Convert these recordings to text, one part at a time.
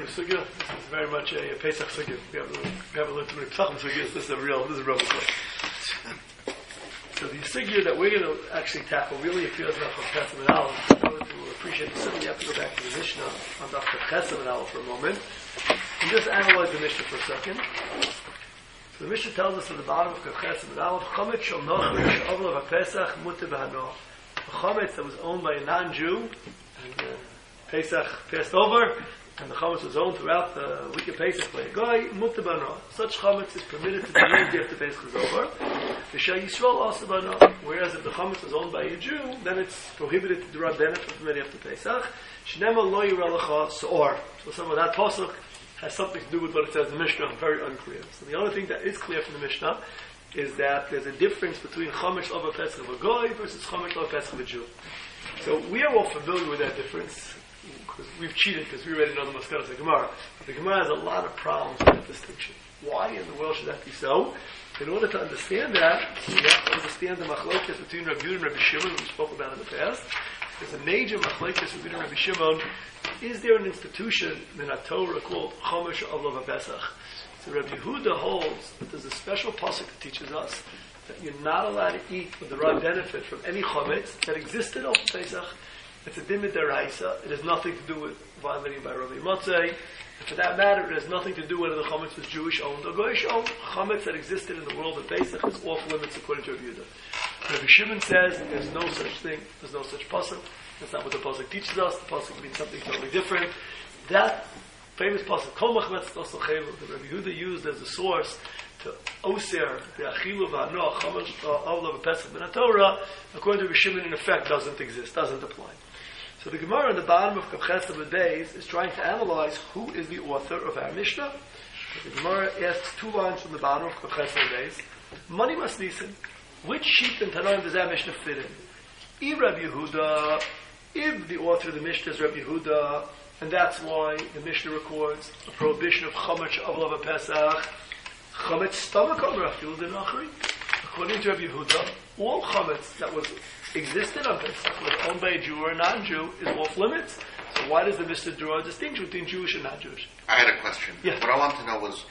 sugya. This is very much a Pesach sugya. We haven't learned too many Pesachim sugyas. This is a real book. So the sugya that we're going to actually tackle really appears in Daf Chesed and Aleph. In order to appreciate the sugya, you have to go back to the Mishnah on Daf Chesed and Aleph for a moment and just analyze the Mishnah for a second. So the Mishnah tells us at the bottom of Chesed and Aleph, Chometz shel Nochri she'ovel of Pesach muter b'hanoah. The Chometz that was owned by a non-Jew, and Pesach passed over, and the Chometz was owned throughout the week of Pesach by a guy, muter b'hanoah. Such Chometz is permitted to be used after Pesach is over. V'shel Yisrael also b'hanoah. Whereas if the Chometz was owned by a Jew, then it's prohibited to derive benefit from it after Pesach. Shnema lo yirah lecha se'or. So some of that pasuk has something to do with what it says in the Mishnah, very unclear. So the only thing that is clear from the Mishnah is that there's a difference between Chometz over Pesach of a Goy versus Chometz over Pesach of a Jew. So we are all familiar with that difference, because we've cheated, because we already know the Maskanos of the Gemara. But the Gemara has a lot of problems with that distinction. Why in the world should that be so? In order to understand that, we have to understand the machlokes between Rabbi Yehuda and Rabbi Shimon, we spoke about in the past. There's a major machlokes between Rabbi Shimon. Is there an institution in the Torah called Chomesh Avlav Pesach? So Rabbi Yehuda holds that there's a special pasuk that teaches us that you're not allowed to eat with the right benefit from any chometz that existed over Pesach. It's a din d'oraisa. It has nothing to do with violating by Rabbi Motzei. And for that matter, it has nothing to do whether the chometz was Jewish owned or Goyish owned. Chometz that existed in the world of Pesach is off limits according to Rabbi Yehuda. Rabbi Shimon says there's no such thing. There's no such pasuk. That's not what the pasuk teaches us. The pasuk means something totally different. That famous pasuk, Kol machmetz also chaylu, that Rabbi Yehuda used as a source to oser the achilu v'hanoah chomesh avlav Pesach ben Torah, according to Rabbi Shimon, in effect doesn't exist, doesn't apply. So the Gemara on the bottom of Chesed Beis is trying to analyze who is the author of our Mishnah. The Gemara asks two lines from the bottom of Chesed Beis. Mani masnisin, which sheet in Tanaim does our Mishnah fit in? If Rabbi Yehuda, if the author of the Mishnah is Rabbi Yehuda, and that's why the Mishnah records a prohibition of Chometz Avlav Pesach, Chometz stomach over Afil Denachri. According to Rabbi Yehuda, all Chometz that was existed on Pesach, was owned by a Jew or a non-Jew, is off limits. So why does the Mishnah draw a distinction between Jewish and non-Jewish? I had a question. Yeah. What I want to know was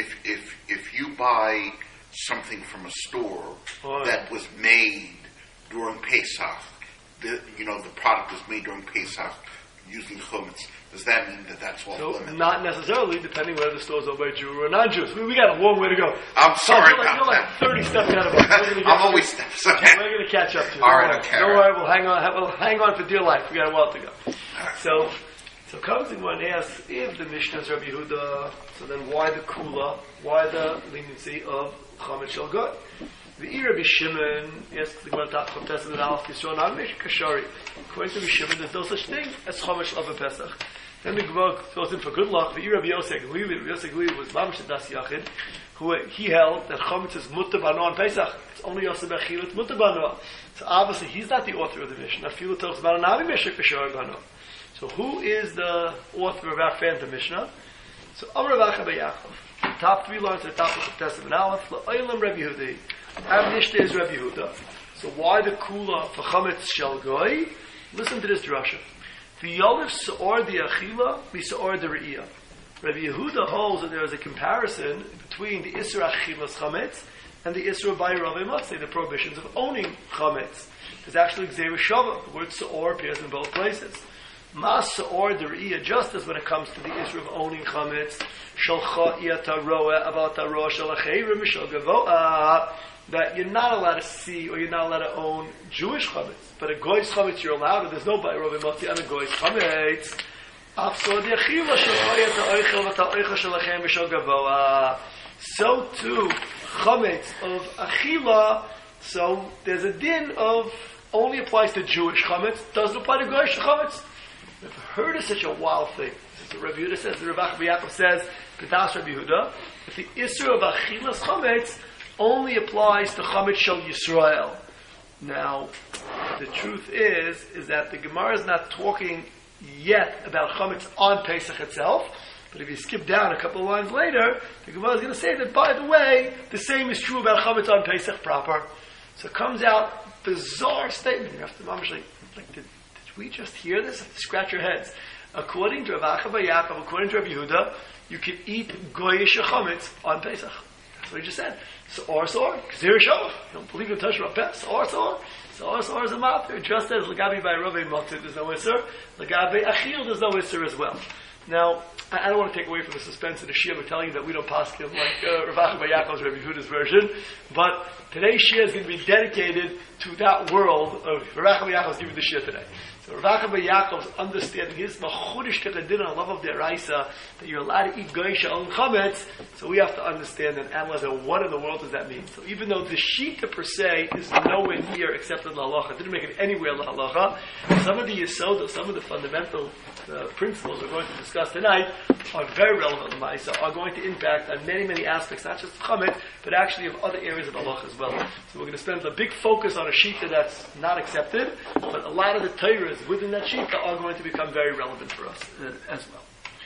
if you buy something from a store that was made during Pesach, the product was made during Pesach using chometz, does that mean that that's off limits? Not necessarily, depending whether the store's owned by a Jew or a non-Jew. So we got a long way to go. I'm sorry you're about like 30 steps out of it. I'm always steps. Okay. We're going to catch up to you. All right, okay. Don't worry, we'll hang on for dear life. We got a while to go. Right. So comes in one asks, if the Mishnah is Rabbi Yehuda, so then why the kula? Why the leniency of Chometz shel Goy? The Rabbi Shimon asks the Gemara Daf Chesed and Aleph Yisrael Namish Kashari. According to Rabbi Shimon, there's no such thing as Chometz of a Pesach. Then the Gemara throws in for good luck. The Rabbi Yosef Glili, Rabbi Yosef Glili was Mamish Das Yachid, who he held that Chometz is Mutter B'Hanoah on Pesach. It's only Yosef Bechil, it's Mutter B'Hanoah. So obviously he's not the author of the Mishnah. Filu talks about Nami Mishak Kashari B'Hanoah. So who is the author of our Phantom Mishnah? So Amar Rav Acha bar Yaakov. Top three lines at the top of the Chesed and Aleph. La'olam Rabbi Yehuda. Our Mishnah is Rabbi Yehuda. So why the kula for Chometz shel Goy? Listen to this drasha. V'yolif se'or di'achila mi'se'or di're'iyah. Rabbi Yehuda holds that there is a comparison between the Isra Achilas Chometz and the Isra Bay Rav Matzeh, the prohibitions of owning Chometz. There's actually Gzeira Shava. The word se'or appears in both places. Mas se'or di're'iyah, just as when it comes to the Isra of owning Chometz, shalcha iyata roa avata roa shalacheirim mishal gavoa, that you're not allowed to see or you're not allowed to own Jewish chametz, but a goy's chametz you're allowed. And there's no by Rav Mati and a goy's chametz. So too, chametz of achila. So there's a din of only applies to Jewish chametz, doesn't apply to goyish chametz. I've heard of such a wild thing. This is what Rabbi Yehuda says. The Rav Acha bar Yaakov says, "Kedas Rabbi Yehuda, if the isra of achilas chametz only applies to Chometz shel Yisrael." Now, the truth is that the Gemara is not talking yet about Chometz on Pesach itself, but if you skip down a couple of lines later, the Gemara is going to say that, by the way, the same is true about Chometz on Pesach proper. So it comes out, bizarre statement. You have to, like did we just hear this? Scratch your heads. According to Rav Acha bar Yaakov, according to Rabbi Yehuda, you can eat goyish chametz on Pesach. That's what he just said. So Gzir Shalach. You don't believe in Tashra Peh. So is a matter. Just as Lagabi by Ravei Matzah, there's no Isser. Lagabi Achil, there's no Isser as well. Now, I don't want to take away from the suspense of the Shia. We're telling you that we don't pass him like Rav Acha bar Yaakov's Rabbi Yehuda's version. But today's Shia is going to be dedicated to that world of Rav Acha bar Yaakov's giving the Shia today. So Rav Acha bar Yaakov's understanding his machudish tekadin on love of the Araisa that you're allowed to eat goyish on chametz. So we have to understand and analyze what in the world does that mean. So even though the shita per se is nowhere near accepted lahalacha, it didn't make it anywhere lahalacha, some of the yesod, some of the fundamental principles we're going to discuss tonight are very relevant to Ma'isa, are going to impact on many, many aspects, not just chametz, but actually of other areas of halacha as well. So we're going to spend a big focus on a shita that's not accepted, but a lot of the Torah within that shita are going to become very relevant for us as well.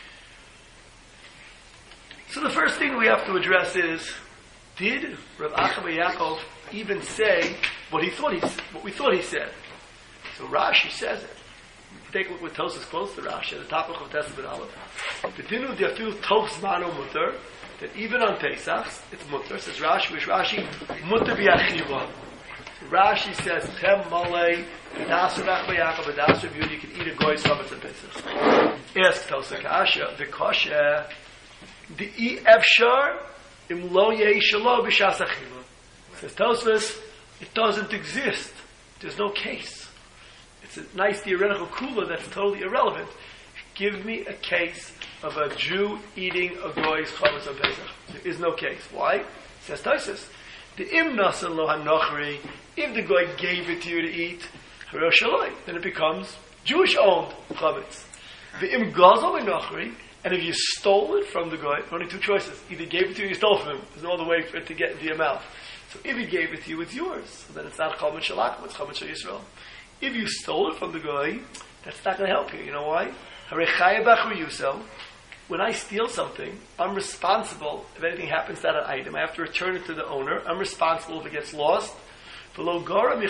So the first thing we have to address is, did Rav Acha bar Yaakov even say what we thought he said? So Rashi says it. Take a look with Tosas close to Rashi at the top of Testament Aleph. The dinu diafil toch zmano mutter, that even on Pesach it's mutter. Says Rashi, which Rashi mutter bi'achiva. Rashi says, Chem malei, das Rav Acha bar Yaakov, das Rav Yehuda, you can eat a goy chametz on Pesach. Ask Tosas Kasha, the kosher, the efshar im lo yei shelo b'shas achiva. Says Tosas, it doesn't exist. There's no case. It's a nice theoretical kula that's totally irrelevant. Give me a case of a Jew eating a goy's chametz on Pesach. There is no case. Why? Says Tosas, the im nasan lo hanochri, if the goy gave it to you to eat, then it becomes Jewish-owned chametz. The im gazel hanochri, and if you stole it from the goy, only two choices: either gave it to you, or you stole from him. There's no other way for it to get into your mouth. So if he gave it to you, it's yours. So then it's not chametz shalach, it's chametz shel Yisrael. If you stole it from the guy, that's not going to help you. You know why? When I steal something, I'm responsible if anything happens to that item. I have to return it to the owner. I'm responsible if it gets lost. There's a Gemara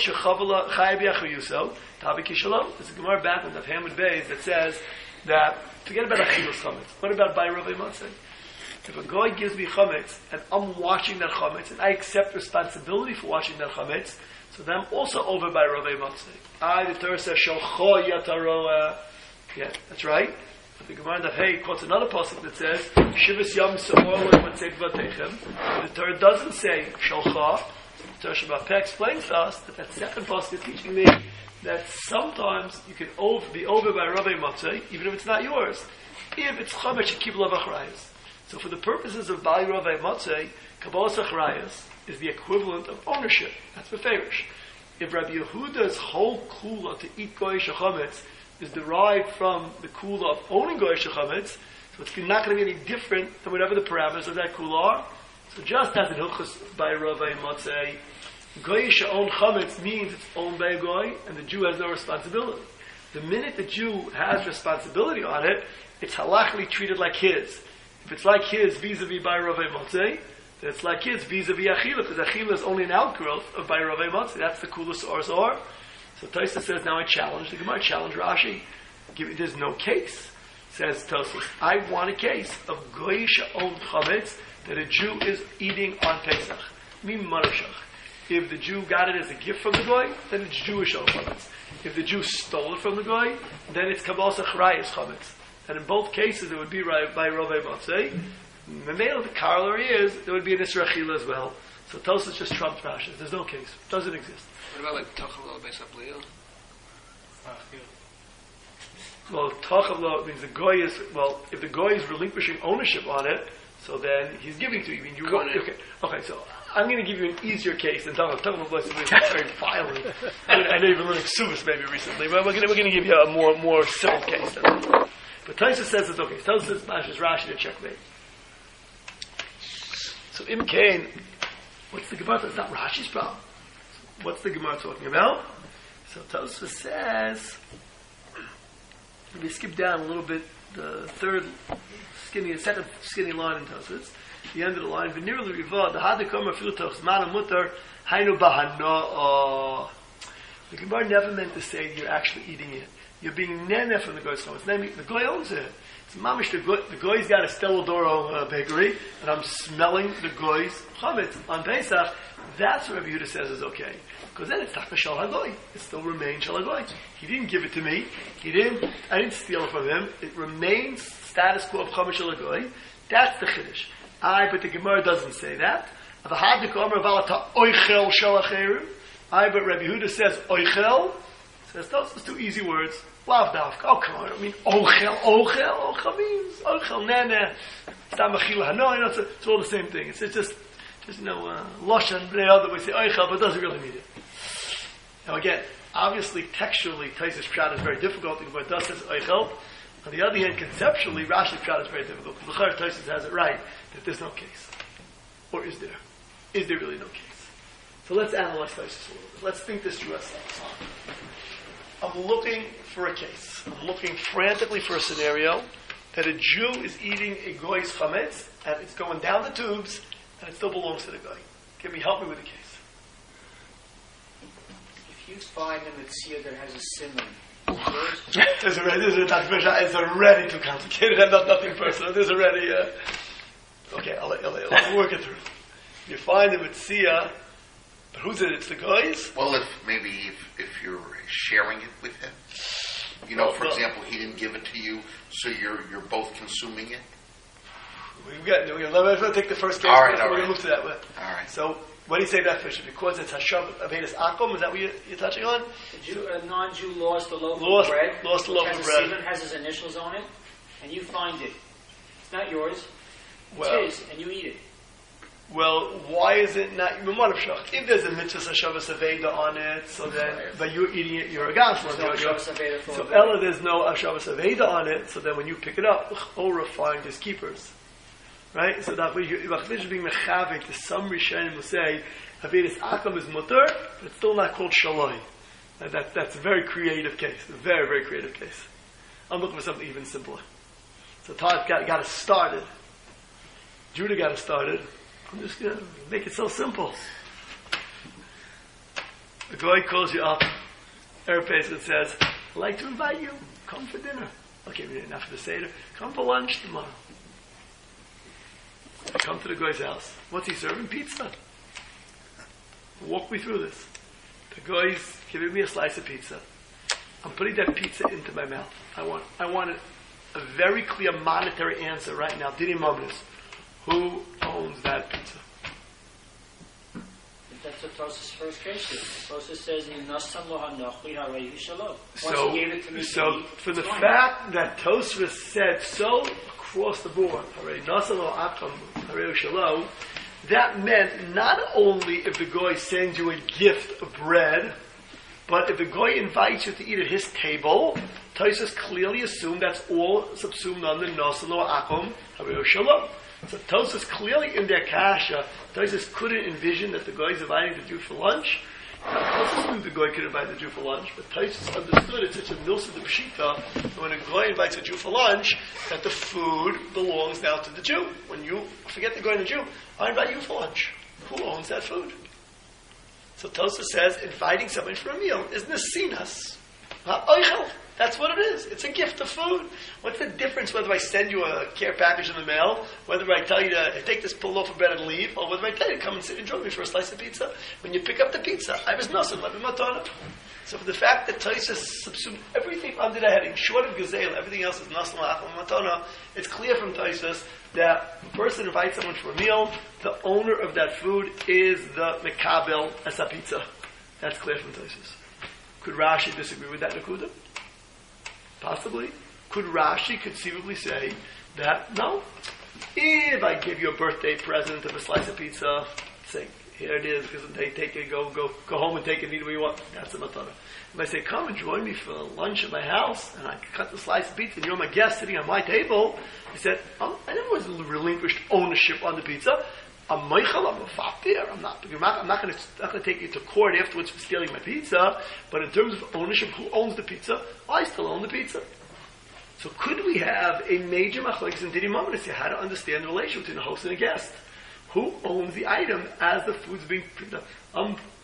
back on the Hamid Beis that says that, forget about Achilus chametz. What about Bay Ravei Matzah? If a guy gives me chametz and I'm washing that chametz and I accept responsibility for washing that chametz, so then I'm also over by Ravei Matzah. The Torah says, Shalcho yataroa. Yeah, that's right. But the Gemara that hey quotes another pasuk that says, Shivas yam se'or l'matzeit v'atechem. The Torah doesn't say Shalcha. The Torah Shabbat Peh explains to us that second pasuk is teaching me that sometimes you can be over by Ravei Matzah, even if it's not yours. If it's chametz shekibul achrayos. So for the purposes of Bali Ravei Matzah, Kabbalas achrayos is the equivalent of ownership. That's Beferish. If Rabbi Yehuda's whole kula to eat goyish chametz is derived from the kula of owning goyish chametz, so it's not going to be any different than whatever the parameters of that kula are. So just as in Hilchos by Ravei Matzah, goyish own chametz means it's owned by a goy, and the Jew has no responsibility. The minute the Jew has responsibility on it, it's halachically treated like his. If it's like his vis-a-vis by Ravei Matzah, it's like kids vis-a-vis Achila, because Achila is only an outgrowth of by Ravei Matzah. That's the coolest or. So Tosfos says, now I challenge the Gemara, challenge Rashi. There's no case, says Tosfos. I want a case of goyish owned chametz that a Jew is eating on Pesach. Mim marashach. If the Jew got it as a gift from the goy, then it's Jewish owned chametz. If the Jew stole it from the goy, then it's Kabbalas achrayos chametz. And in both cases, it would be by Ravei Matzah. The male, the corollary is there would be an Isra Achila as well. So Tosfos just trumps Rashi. There's no case. It doesn't exist. What about like Tachavlo Beis Abliel? Well, Tachavlo means the goy is, well, if the goy is relinquishing ownership on it, so then he's giving to you. I mean, okay, so I'm going to give you an easier case than Tachavlo. Tachavlo Beis Abliel is very violent. I know you've been learning Subas maybe recently, but we're going to give you a more civil case. But Tosfos says it's okay. Tosfos says Rashi to checkmate. So Im Kain, what's the Gemara? It's not Rashi's problem. What's the Gemara talking about? So Tosfos says, let me skip down a little bit, the second skinny line in Tosfos, the end of the line, V'nir l'riva, the hadakom afilu toch zman mutar, hainu bahana. The Gemara never meant to say you're actually eating it. You're being nene from the goy's chametz. The goy owns it. It's mamish, the goy's got a Stella Doro bakery, and I'm smelling the goy's chametz on Pesach. That's what Rabbi Yehuda says is okay. Because then it's taka shal hagoy. It still remains shal hagoy. He didn't give it to me. I didn't steal it from him. It remains status quo of chametz shal hagoy. That's the chiddush. But the Gemara doesn't say that. But Rabbi Yehuda says oichel. Says those are two easy words. Lav davka. Oh, come on. I mean, ochel means ochel nene. Stam achil hano. It's all the same thing. It's just lashon bnei adam. We say oichel, but it doesn't really mean it. Now again, obviously, textually, Taisus Pshat is very difficult. The Gemara does says oichel. On the other hand, conceptually, Rashi Pshat is very difficult. Because the Chayr Taisus has it right that there's no case. Or is there? Is there really no case? So let's analyze Taisus a little bit. Let's think this through ourselves. I'm looking for a case. I'm looking frantically for a scenario that a Jew is eating a goy's chametz and it's going down the tubes and it still belongs to the guy. Help me with the case. If you find a mitzvah that has a simon, it's already too complicated and nothing personal. There's already okay, I'll work it through. You find a mitzvah, but who's it? It's the guys? Well, if you're sharing it with him, for example, he didn't give it to you, so you're both consuming it. Let's take the first case. All right, we're going to move to that one. All right. So, what do you say that Fisher? Because it's Hashav Avedis Akum, is that what you're touching on? A non-Jew lost the loaf of bread. Lost the loaf of bread. Simon has his initials on it, and you find it. It's not yours. It's his, and you eat it. Well, why is it not? If there's a mitzvah Hashavas Aveda on it, so then, but you're eating it, you're a gospel. So Ella, there's no Hashavas Aveda on it, so then when you pick it up, Ora find his keepers. Right? So that way, you're being mechavik, to some Rishonim will say, Avedis Akam is mutter, but it's still not called Shaloi. That's a very creative case. A very, very creative case. I'm looking for something even simpler. So Todd got it started. Judah got it started. I'm just going to make it so simple. The guy calls you up, Erev Pesach, and says, I'd like to invite you. Come for dinner. Okay, we didn't have to say it. Come for lunch tomorrow. I come to the guy's house. What's he serving? Pizza. Walk me through this. The guy's giving me a slice of pizza. I'm putting that pizza into my mouth. I want a very clear monetary answer right now. Didi Mamnis. Who owns that pizza? That's what Tosas' first case is. Tosas says, So for the fact that Tosfos said so across the board, that meant not only if the goy sends you a gift of bread, but if the goy invites you to eat at his table, Tosfos clearly assumed that's all subsumed under Nasalo Akum Hareu Shalom. So Tosfos clearly in their kasha, Tosfos couldn't envision that the guy is inviting the Jew for lunch. Tosfos knew the guy could invite the Jew for lunch, but Tosfos understood it's such a milsa de pshita that when a guy invites a Jew for lunch, that the food belongs now to the Jew. When you forget the guy and the Jew, I invite you for lunch. Who owns that food? So Tosfos says, inviting someone for a meal is nesinas. That's what it is. It's a gift of food. What's the difference whether I send you a care package in the mail, whether I tell you to take this loaf of bread and leave, or whether I tell you to come and sit and join me for a slice of pizza? When you pick up the pizza, I was nothing, let me matana. So for the fact that Tosfos subsumed everything under the heading, short of Gezel, everything else is nasan la'achal matana, it's clear from Tosfos that a person invites someone for a meal, the owner of that food is the mekabel as a pizza. That's clear from Tosfos. Could Rashi disagree with that Nakuda? Possibly. Could Rashi conceivably say that, no, if I give you a birthday present of a slice of pizza, say, here it is, because they take it, go home and take it, eat what you want, that's a matana. If I say, come and join me for lunch at my house, and I cut the slice of pizza, and you're my guest sitting on my table, I said, I never was relinquished ownership on the pizza. I'm Michael, I'm a fakir. I'm not going to take you to court afterwards for stealing my pizza. But in terms of ownership, who owns the pizza? I still own the pizza. So could we have a major machlokes in Didi Mamon to see how to understand the relationship between a host and a guest? Who owns the item as the food's being picked up?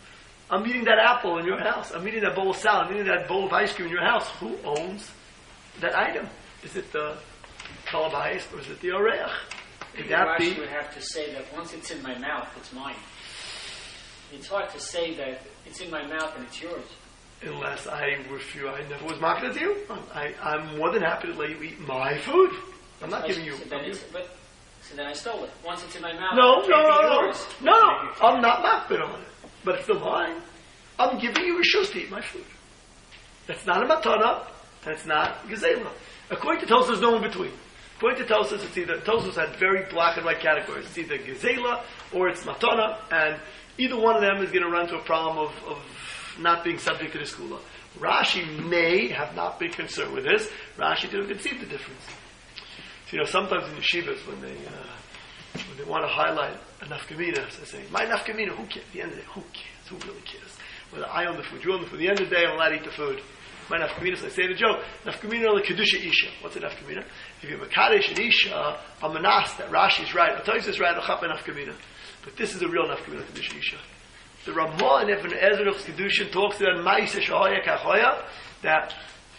I'm eating that apple in your house. I'm eating that bowl of salad. I'm eating that bowl of ice cream in your house. Who owns that item? Is it the Kalabais or is it the Oreach? Could that be? Rashi would have to say that once it's in my mouth, it's mine. It's hard to say that it's in my mouth and it's yours. Unless I never was marketed to you. I'm more than happy to let you eat my food. I'm not giving you. So then I stole it. Once it's in my mouth, No, yours. I'm not makbid on it. But it's still mine. I'm giving you rishus to eat my food. That's not a matana, and it's not gezela. According to Tosfos, there's no in between. According to Tosfos, it's either Tosfos had very black and white categories. It's either gezela or it's matana, and either one of them is going to run into a problem of not being subject to the skula. Rashi may have not been concerned with this. Rashi didn't conceive the difference. So, sometimes in yeshivas when they want to highlight a nafkamina, so they say, my nafkamina, who cares? At the end of the day, who cares? Who really cares? Whether I own the food, you own the food. At the end of the day, I'm allowed to eat the food. My nafkamina, so I say the joke, nafkamina la kedusha isha. What's a nafkamina? If you're makadesh and isha, a manas, that Rashi's right, Atois is right, a chapa nafkamina. But this is a real nafkamina kedusha isha. The Ramah in Ibn Ezra of Kedushin talks about Ma'aseh Shahoya Kachoya, that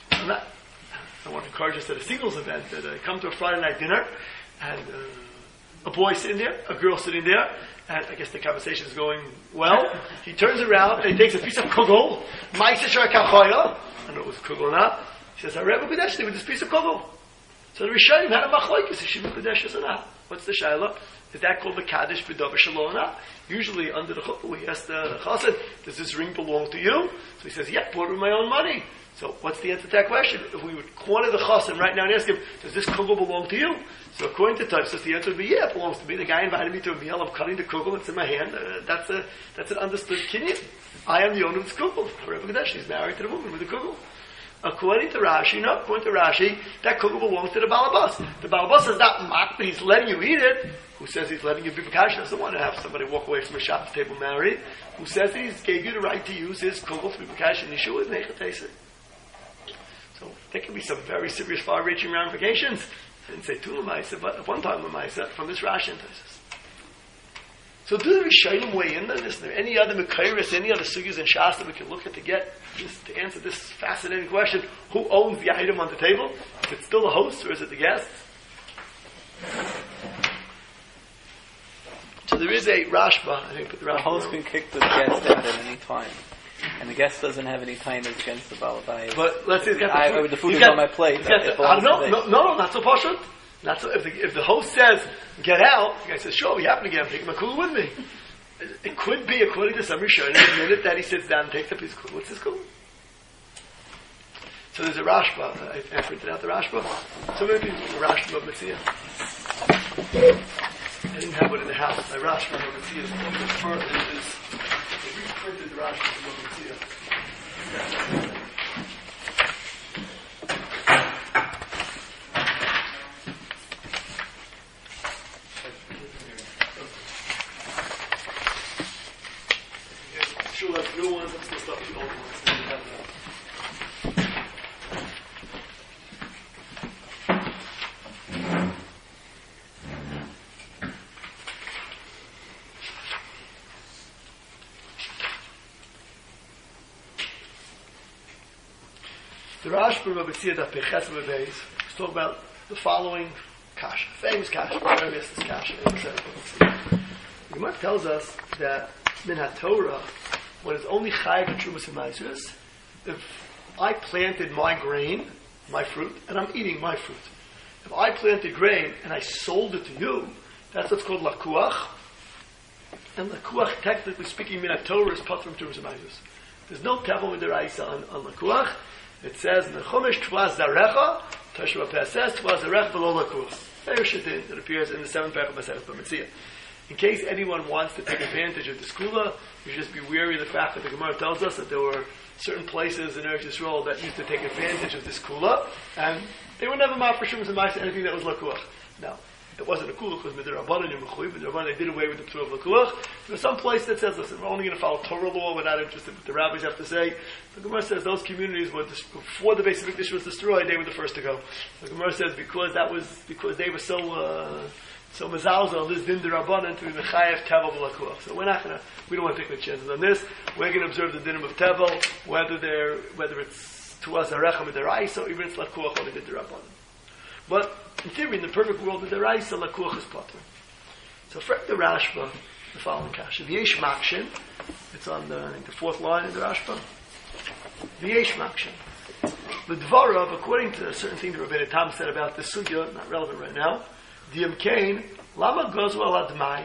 I want to encourage us at a singles event that I come to a Friday night dinner and a boy sitting there, a girl sitting there, and I guess the conversation is going well. He turns around and he takes a piece of kugel, Ma'aseh Shahoya Kachoya. I don't know if it was kugel or not. He says, I read B'Kudeshli with this piece of kugel. So the Rishonim had a machlokes, is she B'Kudeshli or not? What's the shaila? Is that called the Kaddish B'Davar Shalom or not? Usually under the chuppah we ask the chassid, does this ring belong to you? So he says, yeah, bought it with my own money. So what's the answer to that question? If we would corner the chassid right now and ask him, does this kugel belong to you? So according to Tosfos, the answer would be, yeah, it belongs to me. The guy invited me to a meal, I'm cutting the kugel, it's in my hand. That's an understood kinyan. I am the owner of this kugel. Rebbe Kadesh is married to the woman with the kugel. According to Rashi, that kugel belongs to the Balabas. The Balabas is not mocked, but he's letting you eat it. Who says he's letting you be B'Kash? Doesn't want to have somebody walk away from a Shabbos table married. Who says that he gave you the right to use his kugel to be B'Kash and Yeshua is Mechatesed. So there can be some very serious far-reaching ramifications. I didn't say two Lamaisa, but at one time Lamaisa from this Rashi and Tosfos. So do the Rishonim weigh in on this? Is there any other Mekairis, any other sugyas in Shas that we can look at to answer this fascinating question? Who owns the item on the table? Is it still the host or is it the guest? So there is a Rashba. I think put the Rashba. The host can kick the guest out at any time, and the guest doesn't have any time against the Balabai. But let's say the food is on my plate. No, not so pashut. Not so. If the host says get out, the guy says sure, we happen to get. I'm taking my kugel with me. It could be according to some Rishonim. The minute that he sits down and takes up his kugel, what's his kugel? So there's a Rashba. I printed out the Rashba. So maybe the Rashba of Metzia. I didn't have one in the house. My Rashba of Metzia is a little bit further. We reprinted the Rashba of Metzia. Sure, that's new ones. I'm still stuck with the old ones. The Rashba of Metzia that Peches Mebeis is talking about the following kasha, famous kasha, various kasha. The Gemara tells us that Min HaTorah, when it's only Chayav and Trumas and Maasros, if I planted my grain, my fruit, and I'm eating my fruit. If I planted grain and I sold it to you, that's what's called lakuach. And lakuach, technically speaking, Min HaTorah is Patrum Trumas and Maasros. There's no Tevel with the Raisa on lakuach. It says in the Chumash, Tvaz Zarecha, Tashua Peh says, Tvaz Zarecha v'lo lakuach. Very shittin, it appears in the 7th paragraph of Masechet Bava. In case anyone wants to take advantage of the skula, you should just be wary of the fact that the Gemara tells us that there were certain places in Eretz Yisrael that used to take advantage of this skula, and they were never mafreshim and ma'aseh anything that was lakuach. Now, it wasn't a kula because midrabanan you're mechuyev, but they did away with the p'tur of lakuach. There's some place that says, listen, we're only going to follow Torah law, we're not interested in what the rabbis have to say. The Gemara says those communities were, before the base of Mikdash was destroyed, they were the first to go. The Gemara says because they were so So Mazalza on this din derabanan to be mechayev tevel v'lakuach. So we don't want to take the chances on this. We're going to observe the dinim of tevel, whether it's to us arechem deraisa or even it's lakuach on the din derabanan. But in theory, in the perfect world of deraisa, lakuach is potter. So for the Rashba, the following kasha: V'yesh makshin. It's on the fourth line in the Rashba. V'yesh makshin. The Dvarav, according to a certain thing that Rabbeinu Tam said about this sugya, not relevant right now. Diyam Kain, Lama Gozu al Admai.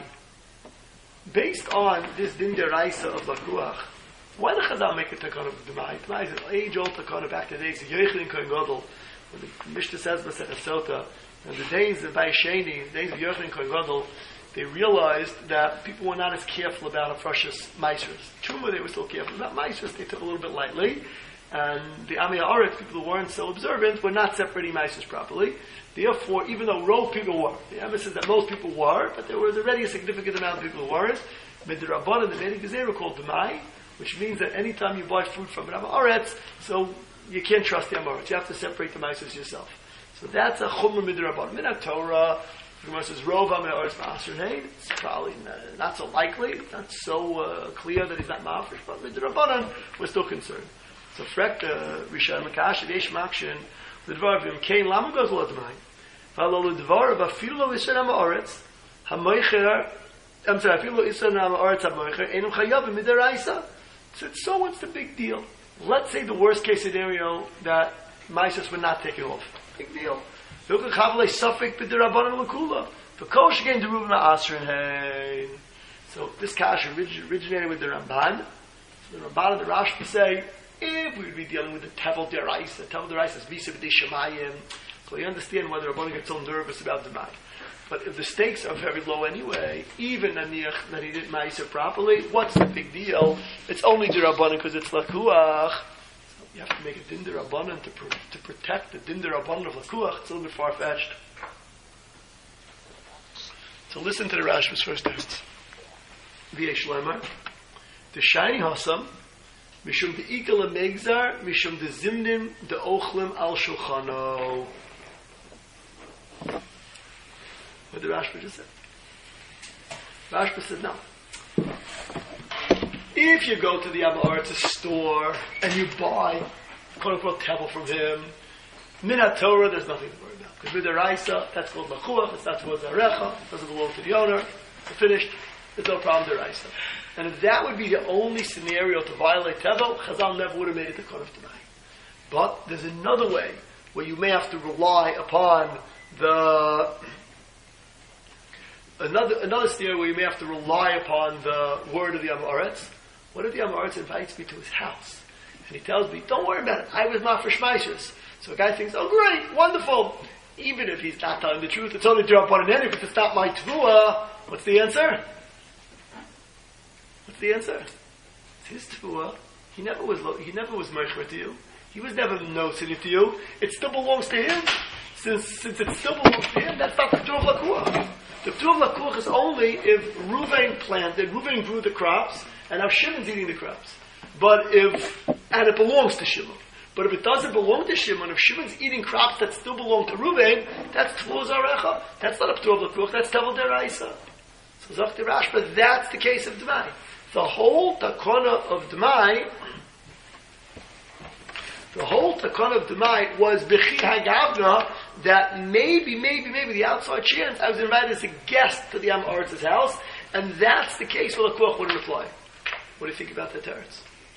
Based on this din deraisa of lakuach, why the Chazal make a takana of Dmai? Dmai is an age-old takana back to the days of Yochanan Kohen Gadol, when the Mishnah says Masechet Sota, and the days of Bayesheni, the days of Yochanan Kohen Gadol, they realized that people were not as careful about Afrashas Maisras. Truma, they were still careful about Maisras, they took a little bit lightly, and the Amei Haaretz, people who weren't so observant, were not separating Maisras properly. Therefore, even though rove people were, the emphasis is that most people were, but there was already a significant amount of people who weren't. Midrabanan, the Vedic Gezerah called Demai, which means that anytime you buy food from an Amei Haaretz, so you can't trust the Amei Haaretz. You have to separate the Maisras yourself. So that's a Chumra Midrabanan. Minat Torah, the Gemara says, Rov Amei Haaretz Ma'asr Hein. It's probably not so likely, it's not so clear that he's not Ma'afresh, but Midrabanan, we're still concerned. So Frek, Rishon Makash, Yesh Makshin, the Dvarav Kain Lama goes a lot of mine. Follow the Dvarav Afilo Isra Ma'aretz Hamoicher. I'm sorry, Afilo Isra Ma'aretz Hamoicher Enum Chayavim Midaraisa. So what's the big deal? Let's say the worst case scenario that Maisas would not take it off. Big deal. Look at Chavle Suffolk B'Derabanan L'Kula. For Kosh again the Reuven Asrin Hein. So this kash originated with the Ramban. So the Ramban and the Rashba say, if we would be dealing with the Tevel Deraisa is Visa B'Dei Shemayim, so you understand why the Rabbanan gets so nervous about the Mai. But if the stakes are very low anyway, even Aniach that he didn't Ma'aser properly, what's the big deal? It's only the Rabbanan because it's Lakuach. So you have to make a Din Rabbanan to protect the Din Rabbanan of Lakuach. It's a little bit far-fetched. So listen to the Rashba's first text. V'yesh Lemar, the Shiny Hasam, Mishum de Ikal Megzar, Mishum de Zimnim, de Ochlim al Shulchano. What did Rashba just say? Rashba said no. If you go to the Amei Haaretz store and you buy, quote unquote, tevel from him, Minat Torah, there's nothing to worry about. Because with the Raisa, that's called Lachuach, it's not towards the Arecha, it doesn't belong to the owner, it's finished, there's no problem with the Raisa. And if that would be the only scenario to violate Tevel, Chazal never would have made it the Kodesh Tanai. But there's another way where you may have to rely upon another scenario where you may have to rely upon the word of the Amei Haaretz. What if the Amei Haaretz invites me to his house? And he tells me, don't worry about it, I was Ma'afresh Maisers. So a guy thinks, oh great, wonderful. Even if he's not telling the truth, it's only drop on an end, if it's not my Tvua, what's the answer? What's the answer? It's his Tvua. He never was Meichmer to you. He was never noted to you. It still belongs to him. Since it still belongs to him, that's not the P'tur of Lakuach. The P'tur of Lakuach is only if Reuven grew the crops, and now Shimon's eating the crops. And it belongs to Shimon. But if it doesn't belong to Shimon, if Shimon's eating crops that still belong to Reuven, that's Tvua Zarecha. That's not a P'tur of Lakuach, that's Tevel Deraisa. So Zach the Rashba, that's the case of Dmai. The whole takana of Dmai was B'chi Hagavna, that maybe the outside chance I was invited as a guest to the Amei Haaretz's house, and that's the case where Lakuach wouldn't apply. What do you think about that teretz?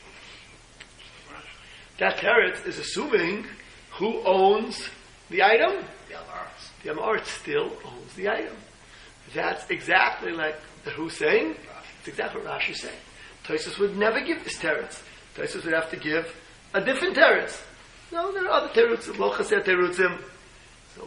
That teretz is assuming who owns the item? The Amei Haaretz still owns the item. That's exactly like the who's saying. It's exactly what Rashi is saying. Tosfos would never give this teretz. Tosfos would have to give a different teretz. No, there are other teretzim. Lo chaser terutzim. So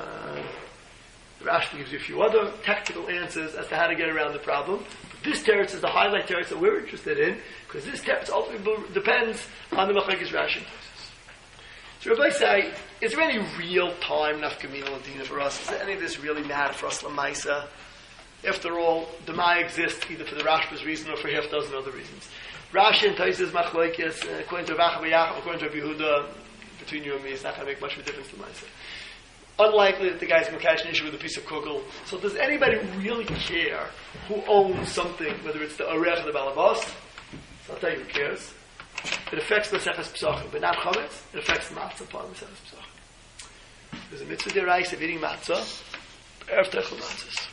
Rashi gives you a few other technical answers as to how to get around the problem. But this teretz is the highlight teretz that we're interested in, because this teretz ultimately depends on the Machlekes Rashi and Tosfos. So Rabbi say, is there any real time nafkamina ladina for us? Does any of this really matter for us lamaisa? After all, Demai exists either for the Rashba's reason or for half a dozen other reasons. Rashi and Tosfos Machlekes, according to Rav Yaakov, according to Rabbi Yehuda, between you and me, it's not going to make much of a difference to myself. unlikely that the guy's going to catch an issue with a piece of kugel. So does anybody really care who owns something, whether it's the orech or the balabas? So I'll tell you who cares. It affects the Maseches Pesachim, but not chametz. It affects the matzah part of the Maseches Pesachim. There's a mitzvah deraisa of eating matzah, erev techel matzahs.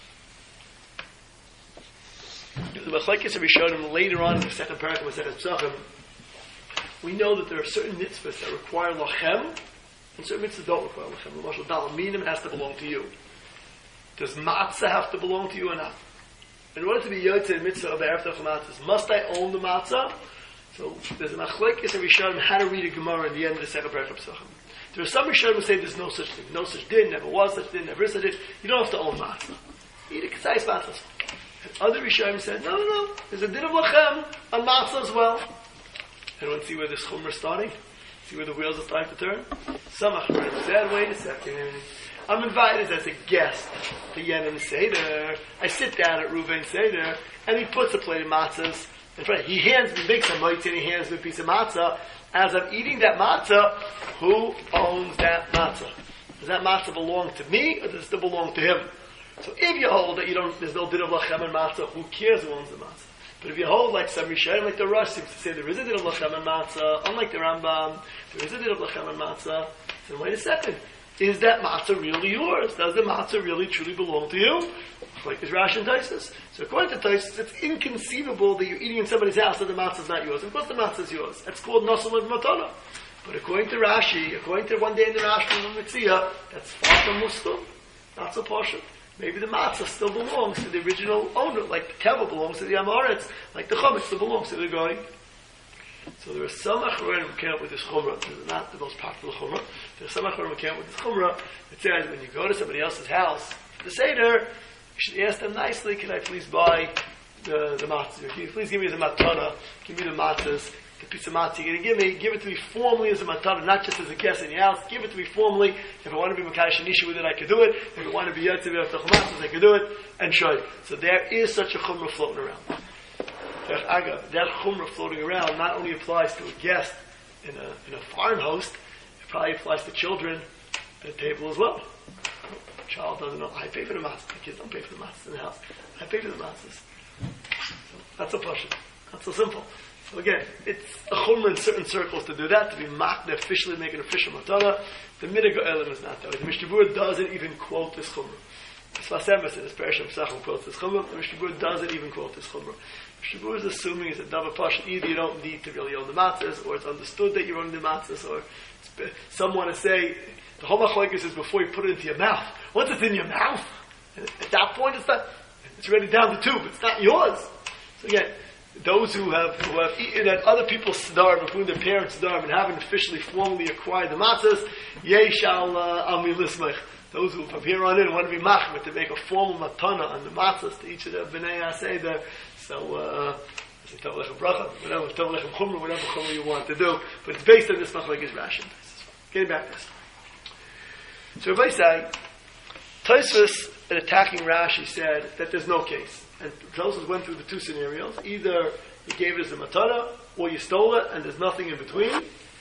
The Machlekes of Rishonim later on in the second paragraph of Maseches Pesachim, we know that there are certain mitzvahs that require lachem, and certain mitzvahs don't require lachem. The Mashal Dal Minim has to belong to you. Does matzah have to belong to you or not? In order to be yotzei mitzvah of erev techel matzahs, must I own the matzah? So there's a Machlekes of Rishonim how to read a Gemara in the end of the second paragraph of Pesachim. There are some Rishonim who say there's no such thing. No such din, never was such din, never is such din. You don't have to own matzah. Eat a k'tzais matzah. And other Rishonim said, no. There's a din of lachem on matzah as well. Anyone see where this chumrah is starting? See where the wheels are starting to turn? Some Achronim said, wait a second. I'm invited as a guest to Yenim Seder. I sit down at Reuven Seder, and he puts a plate of matzahs in front. He makes a mitzvah, and he hands me a piece of matzah. As I'm eating that matzah, who owns that matzah? Does that matzah belong to me, or does it still belong to him? So if you hold that there's no din of lachem and matzah, who cares who owns the matzah? But if you hold like some Rishonim, like the Rosh seems to say there is a din of lachem and matzah, unlike the Rambam, there is a din of lachem and matzah, then wait a second. Is that matzah really yours? Does the matzah really truly belong to you? Like is Rashi and Taisus. So according to Taisus, it's inconceivable that you're eating in somebody's house and the matzah is not yours. Of course the matzah is yours. That's called Nosel of Matana. But according to Rashi, according to one day in the Rashi and the Mitzvah, that's far from Muslim. Not so partial. Maybe the matzah still belongs to the original owner, like the keva belongs to the Amoritz, like the chametz still belongs to the guy. So there are some Achronim who came up with this chumrah. This is not the most popular chumrah. There are some Achronim who came up with this chumrah that says when you go to somebody else's house for the Seder, you should ask them nicely, can I please buy the matzah? Can you please give me the matana? Give me the matzahs. The piece of matzah you're going to give it to me formally as a matana, not just as a guest in your house. Give it to me formally. If I want to be Makadosh Nisha with it, I could do it. If I want to be Yotze B'Yotach Matzahs, I could do it. And show you. So there is such a chumrah floating around. That chumrah floating around not only applies to a guest in a foreign host, it probably applies to children at a table as well. A child doesn't know, I pay for the matzahs. The kids don't pay for the matzahs in the house. I pay for the matzahs. So that's a pashut. Not so simple. So again, it's a chumrah in certain circles to do that, to be makna, officially make an official matana. The minig ha'elam is not that way. The Mishnah Berurah doesn't even quote this chumrah. The Sfas Emes in his Parashah Pesachim quotes this chumrah. The Mishnah Berurah doesn't even quote this chumrah. The Mishnah Berurah is assuming it's a davar pashut. Either you don't need to really own the matzahs, or it's understood that you're owning the matzahs, or some want to say the whole machlokes is before you put it into your mouth. Once it's in your mouth, at that point it's already down the tube. It's not yours. So again, those who have eaten at other people's siddar, including their parents' siddar, and haven't officially formally acquired the matzahs, yeshal al milismech. Those who from here on in want to be machmir to make a formal matana on the matzahs to each of the bnei aseder. So tov lechem bracha, whatever tov lechem chumrah, whatever chumrah you want to do, but it's based on this machlokes Rashi. Getting back to this. So Rabbi say, Tosfos, in attacking Rashi, said that there's no case. And Tosfos went through the two scenarios. Either you gave it as a matana, or you stole it, and there's nothing in between.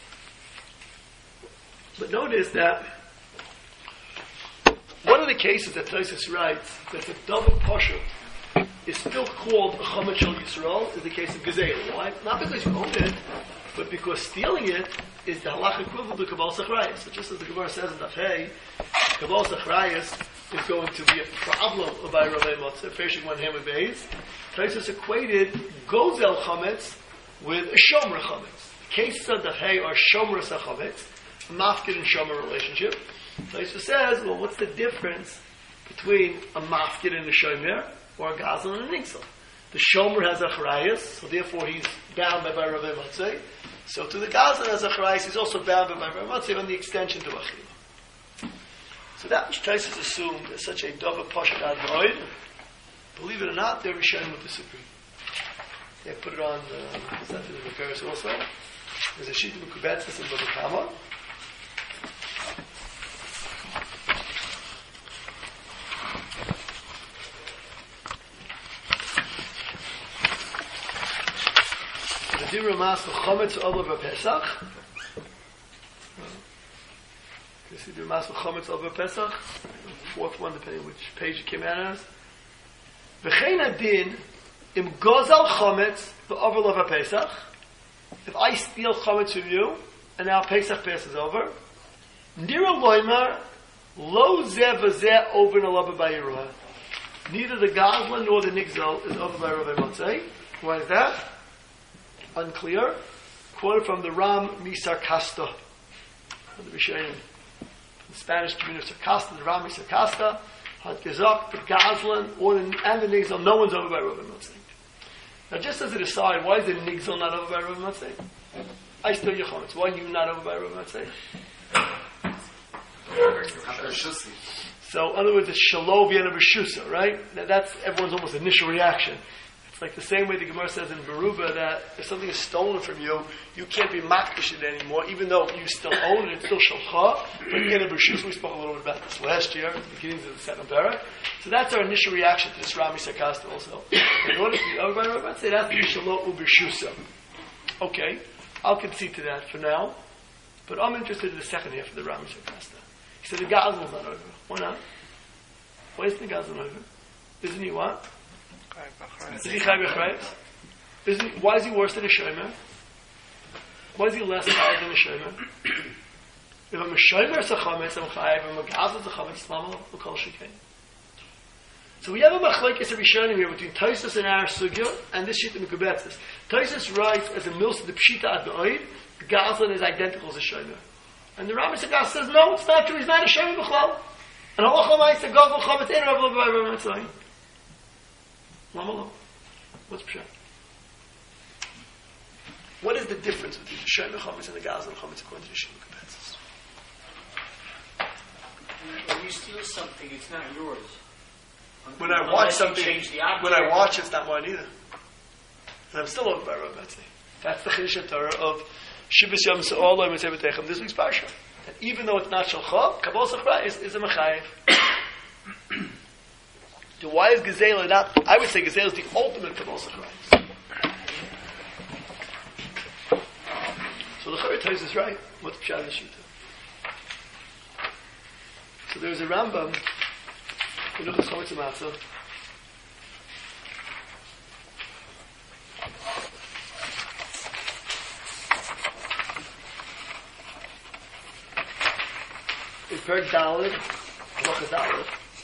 But notice that one of the cases that Tosfos writes that the double pashut is still called a chametz shel Yisrael is the case of Gezeira. Why? Not because you owned it, but because stealing it is the halach equivalent to Kabbalah Sachrayas. So just as the Gemara says in Daf Hey, Kabbalah Sachrayas is going to be a problem by Rabbi Motzeh, facing one hand with Beis. Tosfos equated Gozel chametz with a Shomer chametz. The cases of Daf Hey are Shomer chametz, a mafkid and Shomer relationship. Tosfos says, well, what's the difference between a mafkid and a Shomer, or a Gazal and a Nixel? The Shomer has a Achrayas, so therefore he's bound by Rabbi Motzeh. So to the Gazal has a Achrayas, he's also bound by Rabbi Motzeh on the extension to Achila. So that which Tosfos assumed is such a davar pashut ad moed. Believe it or not, their Rishonim would disagree. They put it on the Paris also. There's a sheet of Kubetzis in Baba Kama. Dira mas chametz olav Pesach. You see the Mas Chometz over Pesach, fourth one, depending on which page it came out as. V'chein adin im gozal chometz v'over lo Pesach. If I steal chometz from you, and now Pesach passes over, nira loymar lo zeh v'zeh over nalaba b'yiruah. Neither the Gazlan nor the Nigzal is over by Rabbi Motzei. Why is that? Unclear. Quoted from the Ram Misarkasta, the Rishonim. The Spanish community of Sarkasta, the Ram Misarkasta, Had Gezak, the Gazlan, and the Nigzal, no one's over by Rabbi Motzei. Now, just as an aside, why is the Nigzal not over by Rabbi Motzei? I still Yechomitz. Why are you not over by Rabbi Motzei? So, in other words, it's Shalov Yana B'Shusa, right? That's everyone's almost initial reaction. It's like the same way the Gemara says in Beruba that if something is stolen from you, you can't be makdish it anymore, even though you still own it, it's still Shalcha. But Yana B'Shusa, we spoke a little bit about this last year, at the beginning of the second parak. So that's our initial reaction to this Rami Sarkasta also. In order to be over by Rabbi, say that's the Shalov B'Shusa. Okay, I'll concede to that for now, but I'm interested in the second half of the Rami Sarkasta. He said the Gazlan is not over. Why not? Why isn't the Gazlan over? Isn't he what? Is he Chai B'Chrayis? Why is he worse than a Shomer? Why is he less Chai than a Shomer? If I'm a Shomer it's a Chometz, I'm Chai. If I'm a Gazlan it's a Chometz, Lama L'Kol Shekain. So we have a Machlekes of Rishonim here between Tosfos and our Sugya and this Shita Mekubetzes. Tosfos writes as a mills to the Pshita at the Oid, the Gazlan is identical as a Shomer. And the Rambam Sagas says, no, it's not true. He's not a Shomer B'chlal. And Halacha Ma'aseh Gazlan Chometz Ein Rav L'Bay Mitzrayim. Lama Lo. What's Pshat? What is the difference between the Shomer Chometz and the Gazlan Chometz according to the Shita Mekubetzes? When you steal something, it's not yours. When I watch something, when I watch, it's not mine either. And I'm still over by Rabbi Motzei. That's the Chiddush Torah of Shibbos Yom Se'ol Lo Mitzvah B'Techem, this week's parsha. That even though it's not Shalcha, Kabbalah Sachra is a Mechayev. So why is Gezela not? I would say Gezela is the ultimate Kabbalah Sachra. So the Chayyim is right. What's Pshat Shita? So there's a Rambam. In Luchas Chometz Matzah. In Perek Daled, Halacha Daled,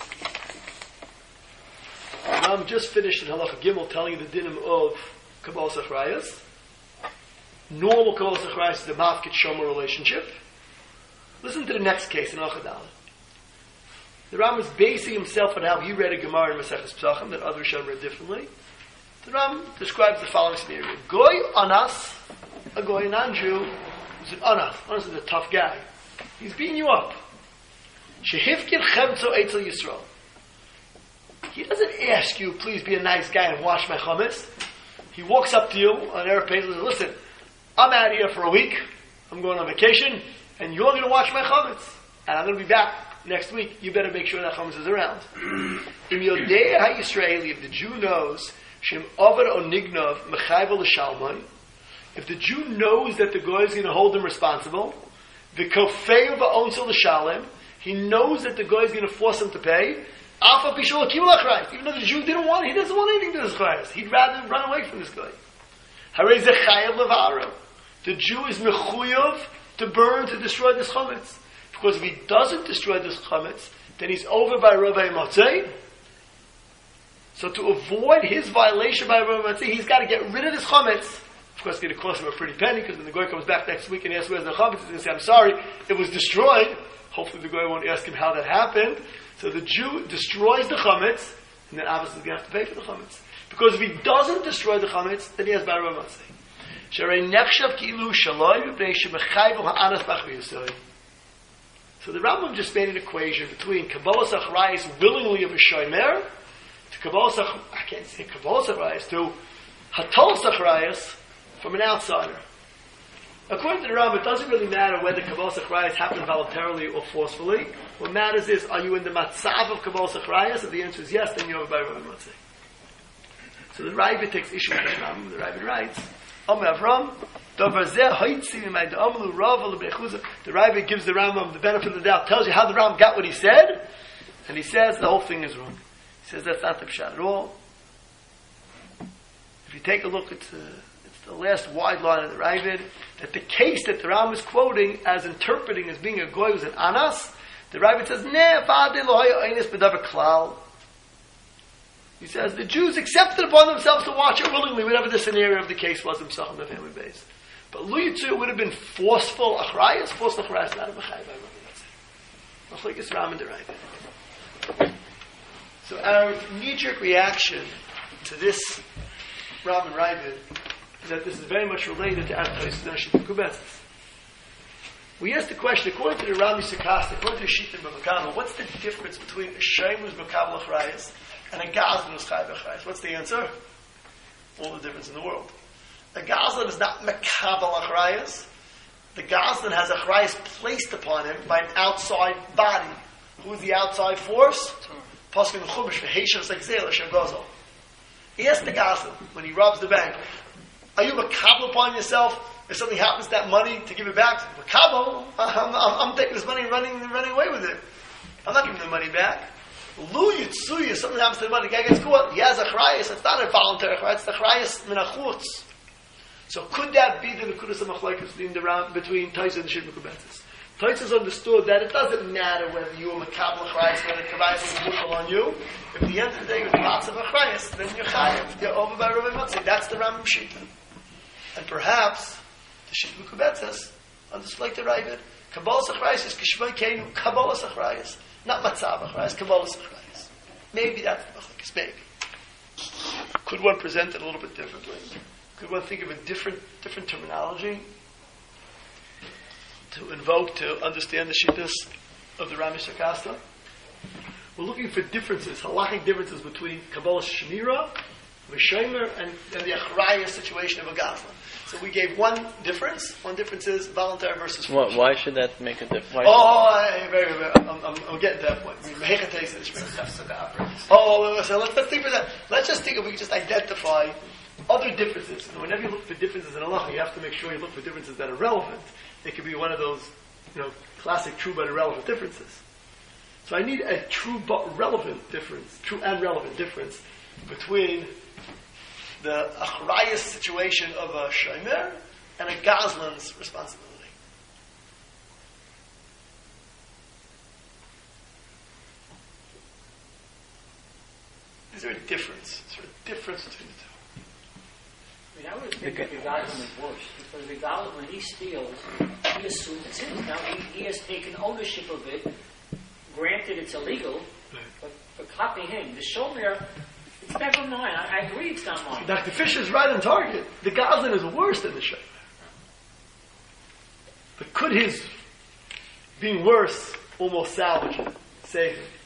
Ram just finished in Halacha Gimel telling you the dinim of Kabbalah Sachrayas. Normal Kabbalah Sachrayas is the Mafkid Shomer relationship. Listen to the next case in Halacha Daled. The Ram is basing himself on how he read a Gemara in Maseches Pesachim that other Rishonim read differently. The Ram describes the following scenario: Goy Anas, a Goy, a non-Jew, who's an Anas. Anas is a tough guy. He's beating you up. Shehivkin Chemtzo Eitzel Yisrael. He doesn't ask you, please be a nice guy and wash my chametz. He walks up to you on airplane and says, listen, I'm out here for a week. I'm going on vacation, and you're going to wash my chametz, and I'm going to be back next week. You better make sure that chametz is around. Im Yodei HaYisraeli, if the Jew knows, Shem Ovad O Nignav Mechayvel L'Shalmon, if the Jew knows that the Goy is going to hold him responsible, the Kofeu Va'onsel L'Shalem, he knows that the Goy is going to force him to pay, Alpha Pishol Akibul Achrayis, even though the Jew didn't want it, he doesn't want anything to do with Achrayis. He'd rather run away from this guy. Harei Ze Chayav Levaro. The Jew is mechuyav to burn, to destroy this chametz. Because if he doesn't destroy this chametz, then he's over by Rabbi Motzei. So to avoid his violation by Rabbi Motzei, he's got to get rid of this chametz. Of course, it's going to cost him a pretty penny, because when the Goy comes back next week and asks where's the chametz, he's going to say, I'm sorry, it was destroyed. Hopefully the Goy won't ask him how that happened. So the Jew destroys the chametz, and then obviously he's going to have to pay for the chametz. Because if he doesn't destroy the chametz, then he has by Rabbi Motzei. So the Rambam just made an equation between Kabbalah Sachrayis willingly of a shomer to Kabbalah Sachrayis, I can't say Kabbalah Sachrayis, to Hatol Sachrayis from an outsider. According to the Rambam, it doesn't really matter whether Kabbalah Sachrayis happened voluntarily or forcefully. What matters is, are you in the matzav of Kabbalah Sachrayis? If the answer is yes, then you're over by Rabbi Motzei. So the Ravid takes issue with the Rambam. The Ravid writes, Am Avram, The Rebbe gives the Rambam the benefit of the doubt, tells you how the Rambam got what he said, and he says the whole thing is wrong. He says that's not the pshat at all. If you take a look, it's the last wide line of the Ravid, that the case that the Rambam is quoting as interpreting as being a goy was an anas. The Ravid says, he says the Jews accepted upon themselves to watch it willingly, whatever the scenario of the case was themselves in the family base. But Lu Yitzu would have been forceful achrayas. Forceful achrayas not a b'chayv. Machlekes Ram and the Ravid. So our knee-jerk reaction to this Ram and Ravid is that this is very much related to Antois Nashim Kubetzes. We asked the question, according to the Rami Sakasta, according to the Shita B'Makabel, what's the difference between a Shem who's Makabel Achrayas and a Gazlan who's Chayv Achrayas? What's the answer? All the difference in the world. A Gazlan is not Makabel Achrayas. The Gazlan has Achrayas placed upon him by an outside body. Who is the outside force? Paskin Chumash v'Heishav Zagzel Hashem Gozel. He asked the Gazlan when he robs the bank, are you Makabel upon yourself? If something happens to that money, to give it back, I'm taking this money and running away with it. I'm not giving the money back. Lu Yitzuya, something happens to the money, the guy gets caught. He has a chrayas. It's not a voluntary chrayas. It's the chrayas minachutz. So could that be the nekudas of machlekes between Taisa and the Shit Mekubetzes? Taisa's understood that it doesn't matter whether you are makabel chrayas, whether the chrayas is mutal on you. If at the end of the day with lots of chrayas, then you're chayav. You're over by Rabbi Matzi. That's the Rambam Shita. And perhaps the Shit Mekubetzes, understood like the Ravid, Kabbalah Achrayas is Kishvay Keinu, Kabbalah Achrayas, not Matzav Achrayas, Kabbalah Achrayas. Maybe that's the machlekes, maybe. Could one present it a little bit differently? Could one think of a different terminology to invoke, to understand the Shittas of the Rami Shakasta? We're looking for differences, halachic differences between Kabbalah Shemira, V'Shemer, and the Achrayas situation of a Gazlan. So we gave one difference. One difference is voluntary versus forced. Why should that make a difference? Very. I'm getting to that point. So let's think for that. Let's just think if we can just identify other differences. And whenever you look for differences in Allah, you have to make sure you look for differences that are relevant. It could be one of those, classic true but irrelevant differences. So I need a true but relevant difference, true and relevant difference between the achrayas situation of a shomer and a gazlan's responsibility. Is there a difference? Is there a difference between the two? I would think that the gazlan is worse, because the gazlan, when he steals, he assumes it's his. Now he has taken ownership of it. Granted, it's illegal, but for copying him, the shomer, it's never mine. I agree it's not mine. Dr. Fisher's right on target. The Gazlan is worse than the Shomer. But could his being worse almost salvage it, save it?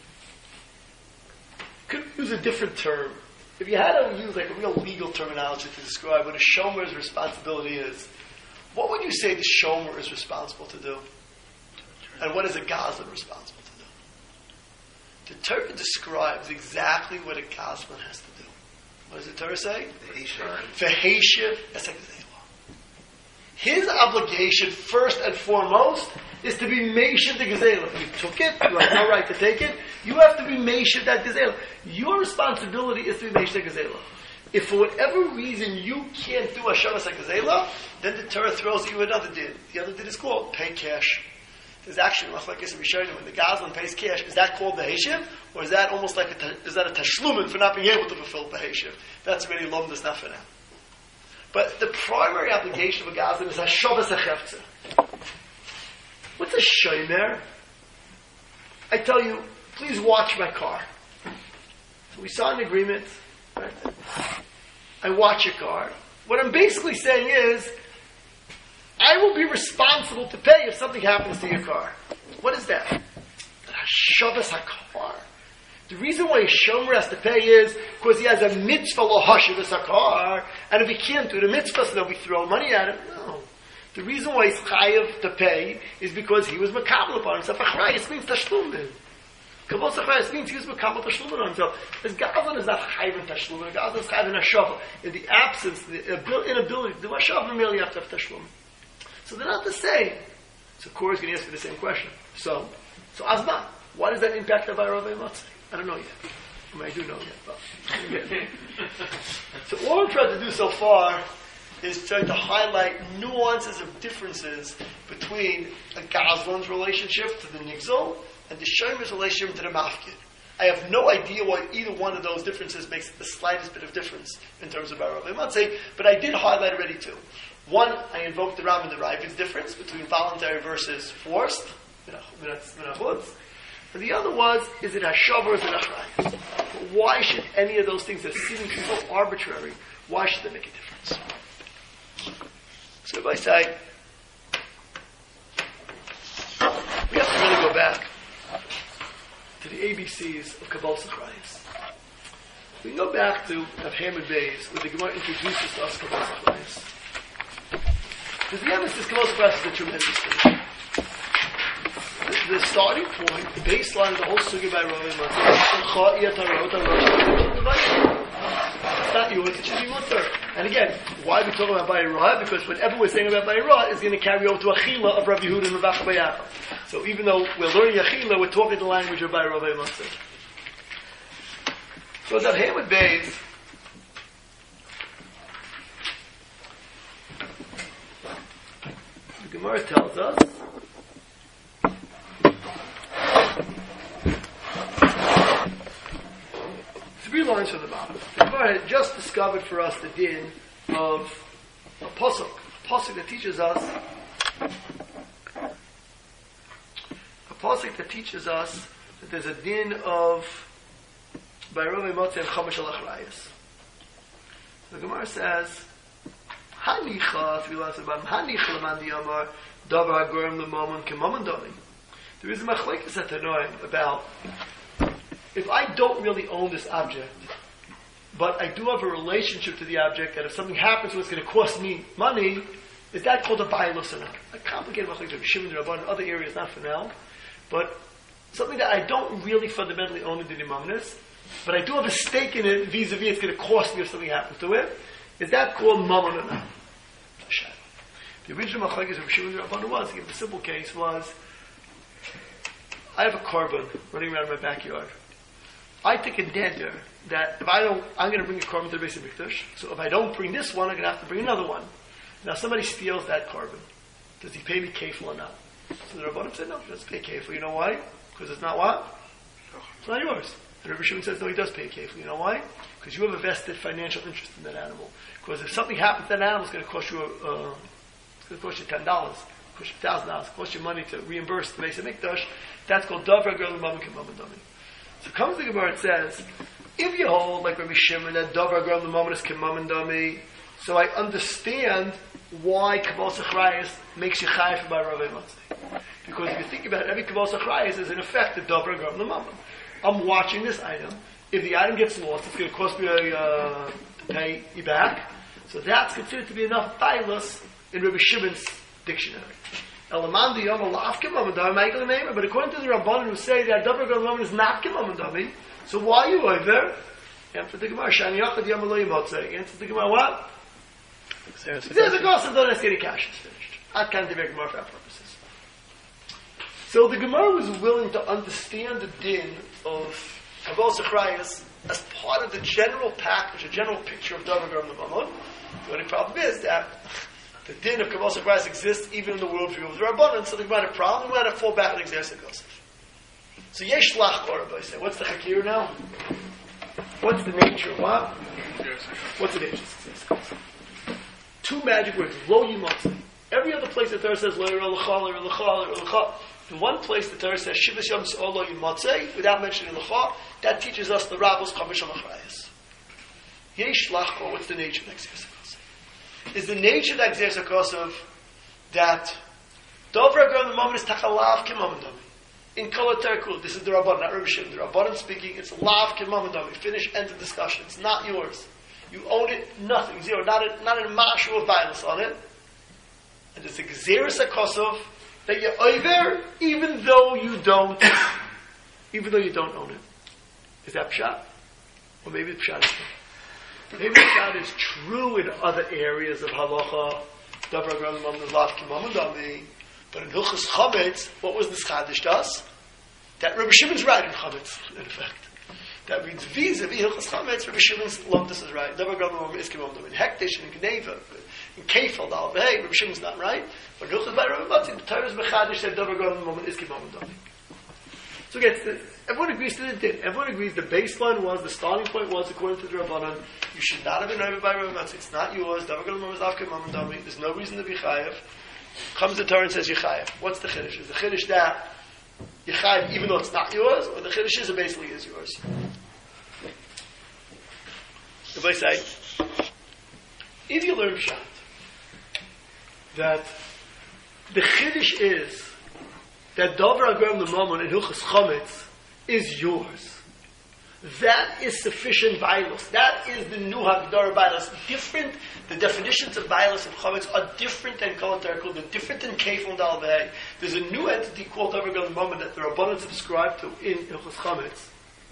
Could use a different term. If you had to use like a real legal terminology to describe what a Shomer's responsibility is, what would you say the Shomer is responsible to do? And what is a Gazlan responsible to do? The Torah describes exactly what a Gazlan has to do. What does the Torah say? V'heishiv esek-zela. His obligation, first and foremost, is to be meishiv the gezela. You took it, you have no right to take it, you have to be meishiv that gezela. Your responsibility is to be meishiv the gezela. If for whatever reason you can't do Hashavas HaGezela, then the Torah throws you another did. The other did is called pay cash. There's actually machlekes Rishonim when the Gazlan pays cash. Is that called the Heishiv, or is that almost like is that a tashlumin for not being able to fulfill the Heishiv? That's really lomdas not for now. But the primary obligation of a Gazlan is Hashavas HaCheftzah. What's a shomer? I tell you, please watch my car. So we saw an agreement. Right? I watch your car. What I'm basically saying is, I will be responsible to pay if something happens to your car. What is that? Hashavas HaKar. The reason why a shomer has to pay is because he has a mitzvah lo hashavas HaKar, and if he can't do the mitzvah, so then we throw money at him. No. The reason why he's chayav to pay is because he was makabel upon himself. Achrayas means tashlumin. Kabbalah Zachrayas means he was Mekabel Tashlumin on himself. His Gazlan is not Chayvin Tashlumin, Gazlan is Chayvin Hashavah. In the absence, the inability to do Hashavah, merely you have to have Tashlumin. So they're not the same. So Korah's going to ask you the same question. So Azman, why does that impact the Vayrov Matzah? I don't know yet. I mean, I do know yet, but so all I'm trying to do so far is trying to highlight nuances of differences between a Gazlan's relationship to the Nigzol and the Shomer's relationship to the Mafkid. I have no idea why either one of those differences makes the slightest bit of difference in terms of Vayrov Matzah, but I did highlight already too. One, I invoked the Ram and the Ravid's difference between voluntary versus forced, and the other was, is it Hashavah or is it Achrayas? Why should any of those things that seem so arbitrary, why should they make a difference? So if I say, we have to really go back to the ABCs of Kabbalah Zachrayas. We can go back to Avhem and Beis, where the Gemara introduces to us Kabbalah Zachrayas. Because the emphasis Kabbalah Zachrayas is a tremendous thing. The starting point, the baseline of the whole sugya by Rav it's not yours, it should be mutter. And again, why are we talking about Bayirah? Because whatever we're saying about Bayirah is going to carry over to Achila of Rabbi Yehuda and Rav Acha. So even though we're learning Achila, we're talking the language of Bayirah Matzah. So that Hamid Beis, the Gemara tells us, 3 lines from the bottom. The Gemara had just discovered for us the din of a pasuk that teaches us that there's a din of Bayirov Matzah and Chamash al Achrayas. The Gemara says, Hanicha, 3 lines from the bottom, Hanicha l'man diyamar davar hagorem l'mamon k'mamon dami. There is a machlekes at Tanoim about if I don't really own this object, but I do have a relationship to the object, and if something happens what's going to cost me money, is that called a bailus or not? A complicated machlekes of Shimon Rabban in other areas, not for now, but something that I don't really fundamentally own in the Nimamnis, but I do have a stake in it vis-a-vis it's going to cost me if something happens to it. Is that called mammon or not? The original machlekes of Shimon Rabban was, to give the simple case, was I have a carbon running around my backyard. I take a neder that if I'm going to bring a carbon to the Beis Hamikdash. So if I don't bring this one, I'm going to have to bring another one. Now somebody steals that carbon. Does he pay me kefil or not? So the Rabbanim said, no, he doesn't pay kefil. You know why? Because it's not what? It's not yours. And Rabbi Shimon says, no, he does pay kefil. You know why? Because you have a vested financial interest in that animal. Because if something happens to that animal, it's going to cost you $10, cost you $1,000, cost you money to reimburse the Beis Hamikdash. That's called davar hagorem l'mamon k'mamon dami. So comes the Gemara, it says, if you hold, like Rabbi Shimon, that davar hagorem l'mamon is k'mamon dami, so I understand why Kabbalah Zachrayas makes you chayav by Rav Matzah. Because if you think about it, every Kabbalah Zachrayas is in effect a davar hagorem l'mamon. I'm watching this item. If the item gets lost, it's going to cost me to pay you back. So that's considered to be enough bailus in Rabbi Shimon's dictionary. But according to the Rabbanan who say that davar hagorem l'mamon is not k'mamon dami, so why are you over? Answer the Gemara, Shani Yachad Yom Lo Yimotzei. Answer the Gemara, what? There's a gossip, don't ask any cash, it's finished. I can't debate Gemara for our purposes. So the Gemara was willing to understand the din of Kabbalah Zachrayas as part of the general package, a general picture of davar hagorem l'mamon. The only problem is that the din of Kabbalah Zachrayas exists even in the worldview of the Rabbanan, so the Gemara had a problem, we had to fall back on Exer Sekosef. So Yesh Lach Korah, say, what's the Hakir now? What's the nature of what? What's the nature of Sekosef? 2 magic words, Lo Yimotzei. Every other place the Torah says, Lo Yirah. In one place the Torah says, Shivas Yom S'ol Lo Yimotzei, without mentioning L'cha, that teaches us the Rabbos Chamash Al-Achrayas. Yesh Lach Korah, what's the nature of Exer Sekosef? Is the nature of the Exer Sekosef that davar hagorem l'mamon is tachalav k'mamon dami. In Kol HaTorah, this is the Rabbanan, not Rabbi Shimon. The Rabbanan speaking, it's lav k'mamon dami. Finish, end of discussion. It's not yours. You own it, nothing, zero. Not a mashu of violence on it. And it's a Exer Sekosef that you're over, even though you don't even though you don't own it. Is that pshat? Or maybe the pshat is true. Maybe the pshat is true in other areas of halacha. But in Hilchos Chametz, what was this Chadish does? That Rabbi Shimon's right in Chametz, in effect. That means vis-a-vis Hilchos Chametz, Rabbi Shimon's lumdus is right. In Hektish, in Gneva, in Kefel, Rabbi Shimon's not right. But in Hilchos by Rabbi Matzi, the Torah is Bechadish that Davar Gadol Moment is Kimam Dami. So again, everyone agrees to the din. Everyone agrees the baseline was, the starting point was, according to the Rabbanan, you should not have been over by Rabbi Matzi. It's not yours. Davar Gadol Moment is Afka Kimam Dami. There's no reason to be chayav. Comes the Torah and says Yechayev. What's the Chiddush? Is the Chiddush that Yechayev even though it's not yours, or the Chiddush is it basically is yours? If I say, if you learn Pshat, that the Chiddush is that Dover Agram the Mammon in Hilchos Chametz is yours, that is sufficient violence. That is the new Hagdara violence. Different, the definitions of violence and Chametz are different than Kol Terkul, they're different than Kefil and Dal V'Hei. There's a new entity called Dover Agram the Mammon that the Rabbanan subscribe to in Hilchos Chametz.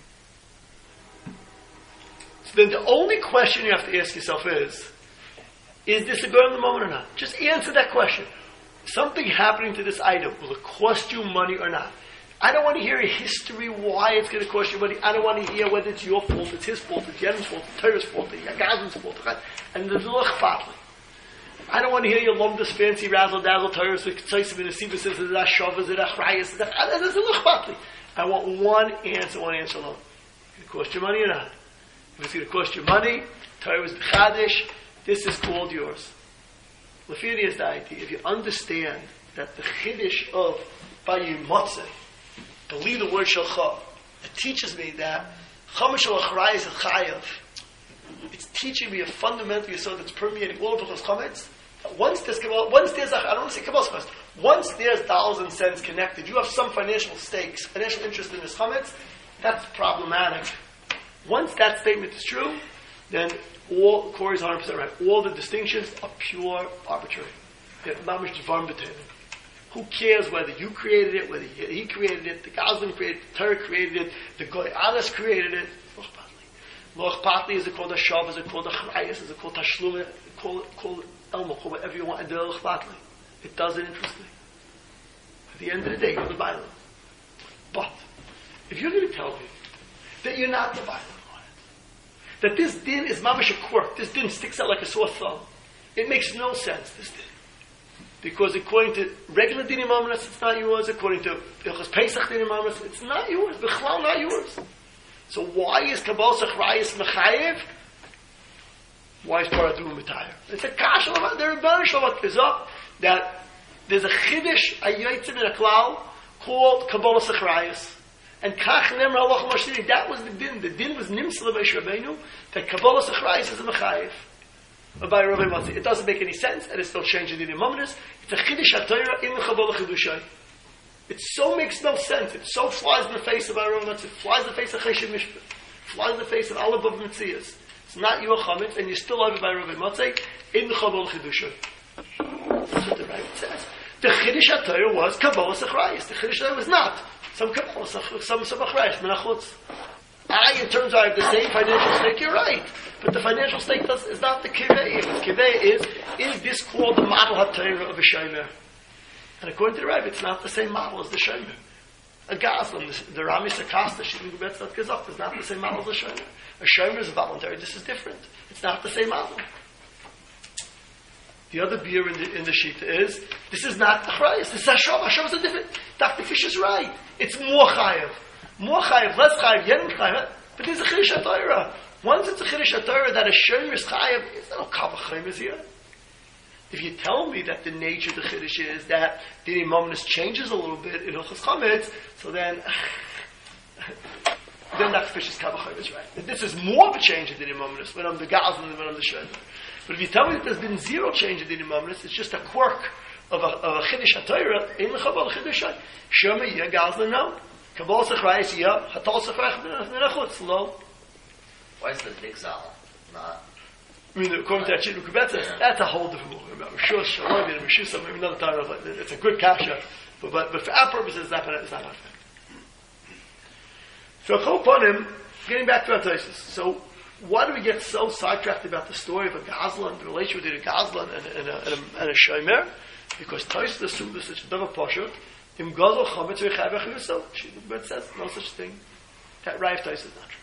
So then the only question you have to ask yourself is this a girl in the moment or not? Just answer that question. Something happening to this item, will it cost you money or not? I don't want to hear a history why it's going to cost you money. I don't want to hear whether it's your fault, it's his fault, it's Yedin's fault, it's Torah's fault, it's Yagazim's fault. And there's no chfatli. I don't want to hear your lumdus fancy razzle dazzle Torah's ktsoisim and the sibus is it ashov, is it achrayas, there's no chfatli. I want one answer alone. Is it going to cost you money or not? If it's going to cost you money, Torah is the Chadish, this is called yours. Lafiri is the idea. If you understand that the Chiddush of Bayu Motzeh, believe the word Shalcha, it teaches me that Chamash al-Achrayis is Chayav. It's teaching me a fundamental yesod that's permeating all of those Chametz. Once there's, I don't want to say Kabbalah, once there's dollars and cents connected, you have some financial stakes, financial interest in this Chametz, that's problematic. Once that statement is true, then Corey's 100% right. All the distinctions are pure arbitrary. Who cares whether you created it, whether he created it, the Gazlan created it, the Torah created it, the Goy Anas created it? Loch Patli, is it called a Shav, is it called a Chrayas, is it called Tashlum, call it Elmo, call whatever you want, and Loch Patli. It doesn't interest me. At the end of the day, you're the Bible. But, if you're going to tell me that you're not the Bible, that this din is mamash a quirk, this din sticks out like a sore thumb, it makes no sense, this din. Because according to regular din imaminus, it's not yours. According to Ilchos Pesach din imaminus, it's not yours. B'chlal not yours. So why is Kabbalah Achrayis mechayev? Why is Torah doing mitayr? It's a kasha. There are banish is up that there's a chiddush a yotzim in a klal called Kabbalah Achrayis. And kach nemar halacha mashiri. That was the din. The din was nimsel by Rabbeinu that Kabbalah Achrayis is a mechayev. By Rabbi Matzi. It doesn't make any sense, and it's still changing the Imamnis. It's a Chiddush HaTorah in the Kabbalah Chidushai. It so makes no sense. It so flies in the face of Rabbi Matzi. It flies in the face of Chesed Mishpah. Flies in the face of all above Metzias. It's not your Chametz, and you're still over by Rabbi Matzi in the Kabbalah Chidushai. That's what the Rabbi says. The Chiddush HaTorah was Kabbalah Achrayis. The Chiddush HaTorah was not some Kabbalah, some Achrayis, Menachutz. In terms of the same financial stake, you're right. But the financial stake is not the kiveh. The kiveh is this called the model HaTorah of a shomer? And according to the Rebbe, it's not the same model as the shomer. A Gazlan, the Rami Sakasta, Shivim Gebetzat Gezok, is not the same model as a shomer. A shomer is voluntary, this is different. It's not the same model. The other beer in the Shita is, this is not the Chrayas, this is Hashem. Hashem is a different. Dr. Fish is right. It's more chayav. More chayav, less chayav, yedim chayav. But there's a Chiddush HaTorah. Once it's a Chiddush HaTorah that a shomer is chayav, it's not a kavach is here. If you tell me that the nature of the Chiddush is that the Imamnis changes a little bit in Hilchos Chametz, so then Dr. Fish's kavach is right. That this is more of a change in the Imamnis when I'm the Gazlan than when I'm the shomer. But if you tell me that there's been zero change in the Imamnis, it's just a quirk of a Chiddush HaTorah in the Kabbalah Chidushai. Shomer, yeah, Gazlan, no. Kabbalah Achrayis, yeah. Hatal Achrayis, Menachutz, no. Why is the Nigzal not? I mean, according to that Shidduch Kubetzes, that's a whole different movie. Rishus, Shalom, and Rishus, maybe another time. It's a good kasha. But for our purposes, it's not perfect. So Choponim, getting back to our Tosfos. So why do we get so sidetracked about the story of a Gazlan, the relationship between a Gazlan and a Shomer? Because Tosfos assumes there's such a double poshut. Im Gazal Chametz V'Chai V'Chiyuso. It says no such thing. That Rav Tosfos is not true.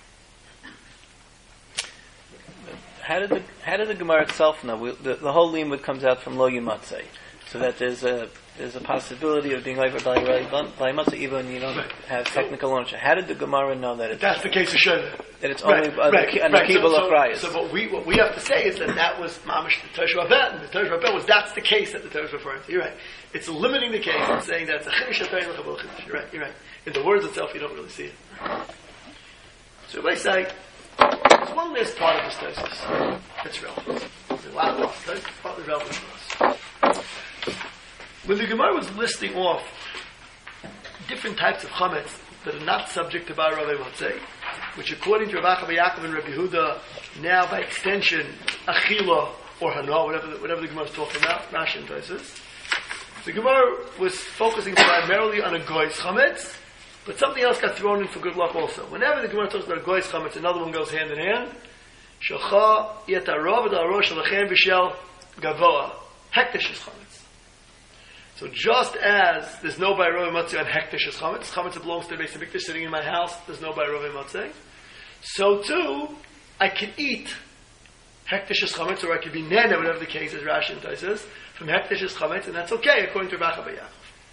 How did the Gemara itself know? The whole limud comes out from Lo Yimatzei, so that there's a possibility of being like by Yimatzei even when you don't have technical ownership. How did the Gemara know that that's the case of Shomer? That it's only an Akiva Lachrayas? So what we have to say is that was Mamish the Tosh Rabet, and the Tosh Rabet was that's the case that the Torah is referring to. You're right. It's limiting the case and saying that it's a Chiddush Atayim L'Chabul Chiddush. You're right. In the words itself, you don't really see it. So if I say, there's one last part of this Tosfos that's relevant. There's a lot of this part that's relevant to us. When the Gemara was listing off different types of chametz that are not subject to Bar Rav Motzei, which according to Rav Acha Yaakov and Rabbi Yehuda, now by extension, Achila or Hana, whatever the Gemara is talking about, Rashi and Tosfos, the Gemara was focusing primarily on a goy's chametz, but something else got thrown in for good luck also. Whenever the Gemara talks about a goy's chametz, another one goes hand in hand. Shalcha yetarov d'aro shalachem v'shel gavoa hektish chametz. So just as there's no Bar Rav Motzei on hektish chametz, chametz that belongs to the Beis Hamikdash sitting in my house, there's no Bar Rav Motzei. So too, I can eat hektish chametz, or I can be nene, whatever the case is, Rashi and Tosfos, from hektish chametz, and that's okay according to Rav Acha Yaakov.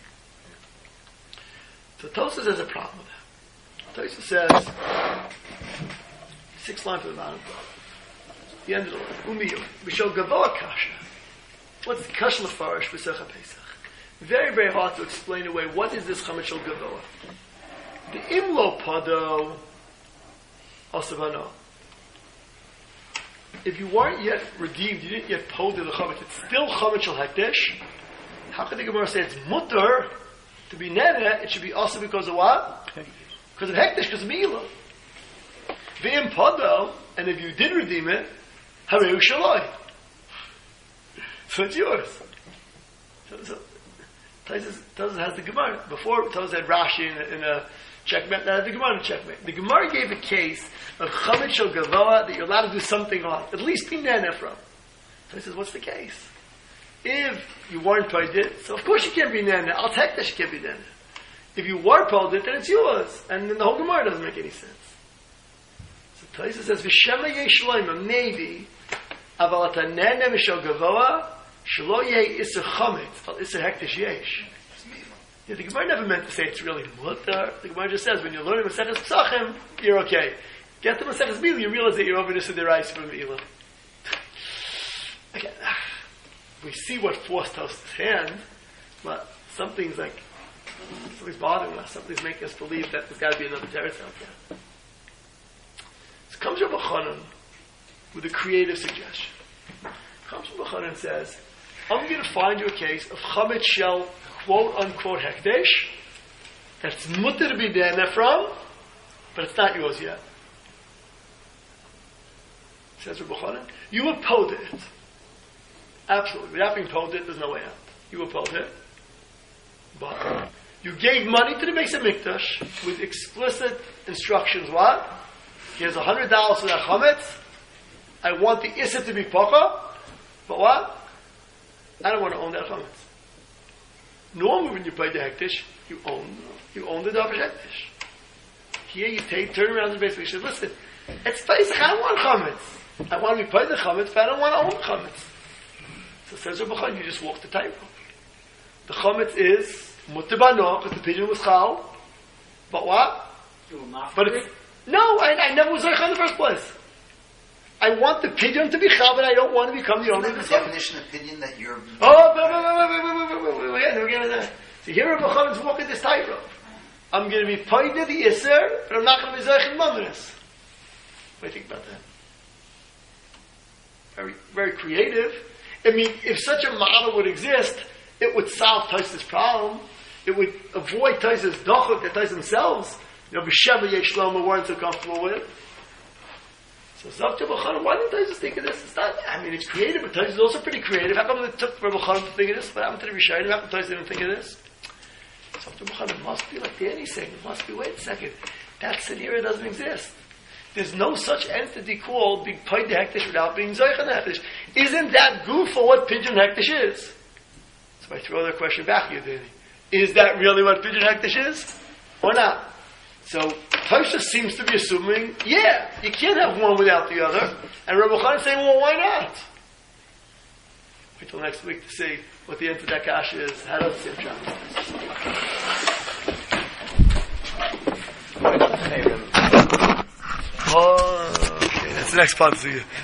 So Tosfos has a problem with that. Tosfos says, 6 lines from the bottom, the end of the line, Umiyu, B'shel Gavoa Kasha. What's the Kasha Lefarish B'secha Pesach? Very, very hard to explain away what is this Chametz Shel Gavoa. The Imlo Pado Osavano. If you weren't yet redeemed, you didn't yet pull to the Chametz, it's still Chametz Shel Hekdesh. How can the Gemara say it's mutter to be nene? It should be also because of what? Because of Hekdesh, because of Meila. V'im Pado, and if you did redeem it, Hareu Shaloi. So it's yours. So Tosfos has the Gemara. Before Tosfos had Rashi in a checkmate, now the Gemara in a checkmate. The Gemara gave a case of Chametz Shel Gavoa that you're allowed to do something on, at least be nene from. So he says, what's the case? If you weren't told it, so of course you can't be nene. I'll take that you can't be nene. If you were told it, then it's yours. And then the whole Gemara doesn't make any sense. So Tosfos says, V'shema yeshloima, maybe, aval ata nene v'shel Gavoa, Shelo yeh iser chametz, al iser hektish yesh. Yeah, the Gemara never meant to say it's really mutter. The Gemara just says when you're learning Maseches Pesachim, you're okay. Get to Maseches Mila, you realize that you're over this in the rice from Mila. Again, we see what forced Tosfos' hand, but something's bothering us. Something's making us believe that there's got to be another teretz out there. So comes Rabbi Chanan with a creative suggestion. Comes Rabbi Chanan and says, I'm going to find you a case of Chametz Shel quote unquote Hekdesh that's mutter to be nene from, but it's not yours yet. Says Rabbi Chanan, you were told it. Absolutely. Without being told it, there's no way out. You were told it. But you gave money to the Beis Hamikdash with explicit instructions. What? Here's $100 for that chametz. I want the Issa to be pocha. But what? I don't want to own that chametz. Normally, when you pay the hektish, you own the davar hektish. Here, you turn around to the base. You say, "Listen, it's Pesach. I don't want chametz. I want to be paid the chametz, but I don't want to own chametz." So says Rabbi Chanan, you just walk the tightrope. The chametz is mutter bano because the pigeon was chal. But what? But it's no. I never was zoich in the first place. I want the pigeon to be chal, but I don't want to become the owner of the definition of pigeon that you're... Oh, wait. So here Rabbi Chanan's walking this tightrope. I'm going to be paid to the Isser, but I'm not going to be Zeich in Mamres. What do you think about that? Very, very creative. I mean, if such a model would exist, it would solve Tosfos' problem. It would avoid Tosfos' dochot that Tosfos themselves, B'Sheva Yesh Shlomo weren't so comfortable with. So Zav to Rabbi Chanan, why didn't Tosfos think of this? It's not, I mean, it's creative, but Tosfos is also pretty creative. How come it took Rabbi Chanan to think of this? What happened to the Rishonim? How come Tosfos didn't think of this? So it must be like Danny's saying. It must be, wait a second, that scenario doesn't exist. There's no such entity called being paid the hektish without being zoichan hektish. Isn't that good for what pigeon hektish is? So I throw the question back to you, Danny. Is that really what pigeon hektish is? Or not? So Tosha seems to be assuming, yeah, you can't have one without the other. And Rabbi Khan is saying, well, why not? Wait till next week to see what the answer to that kasha is. How does it sound? Oh, okay, that's the next part.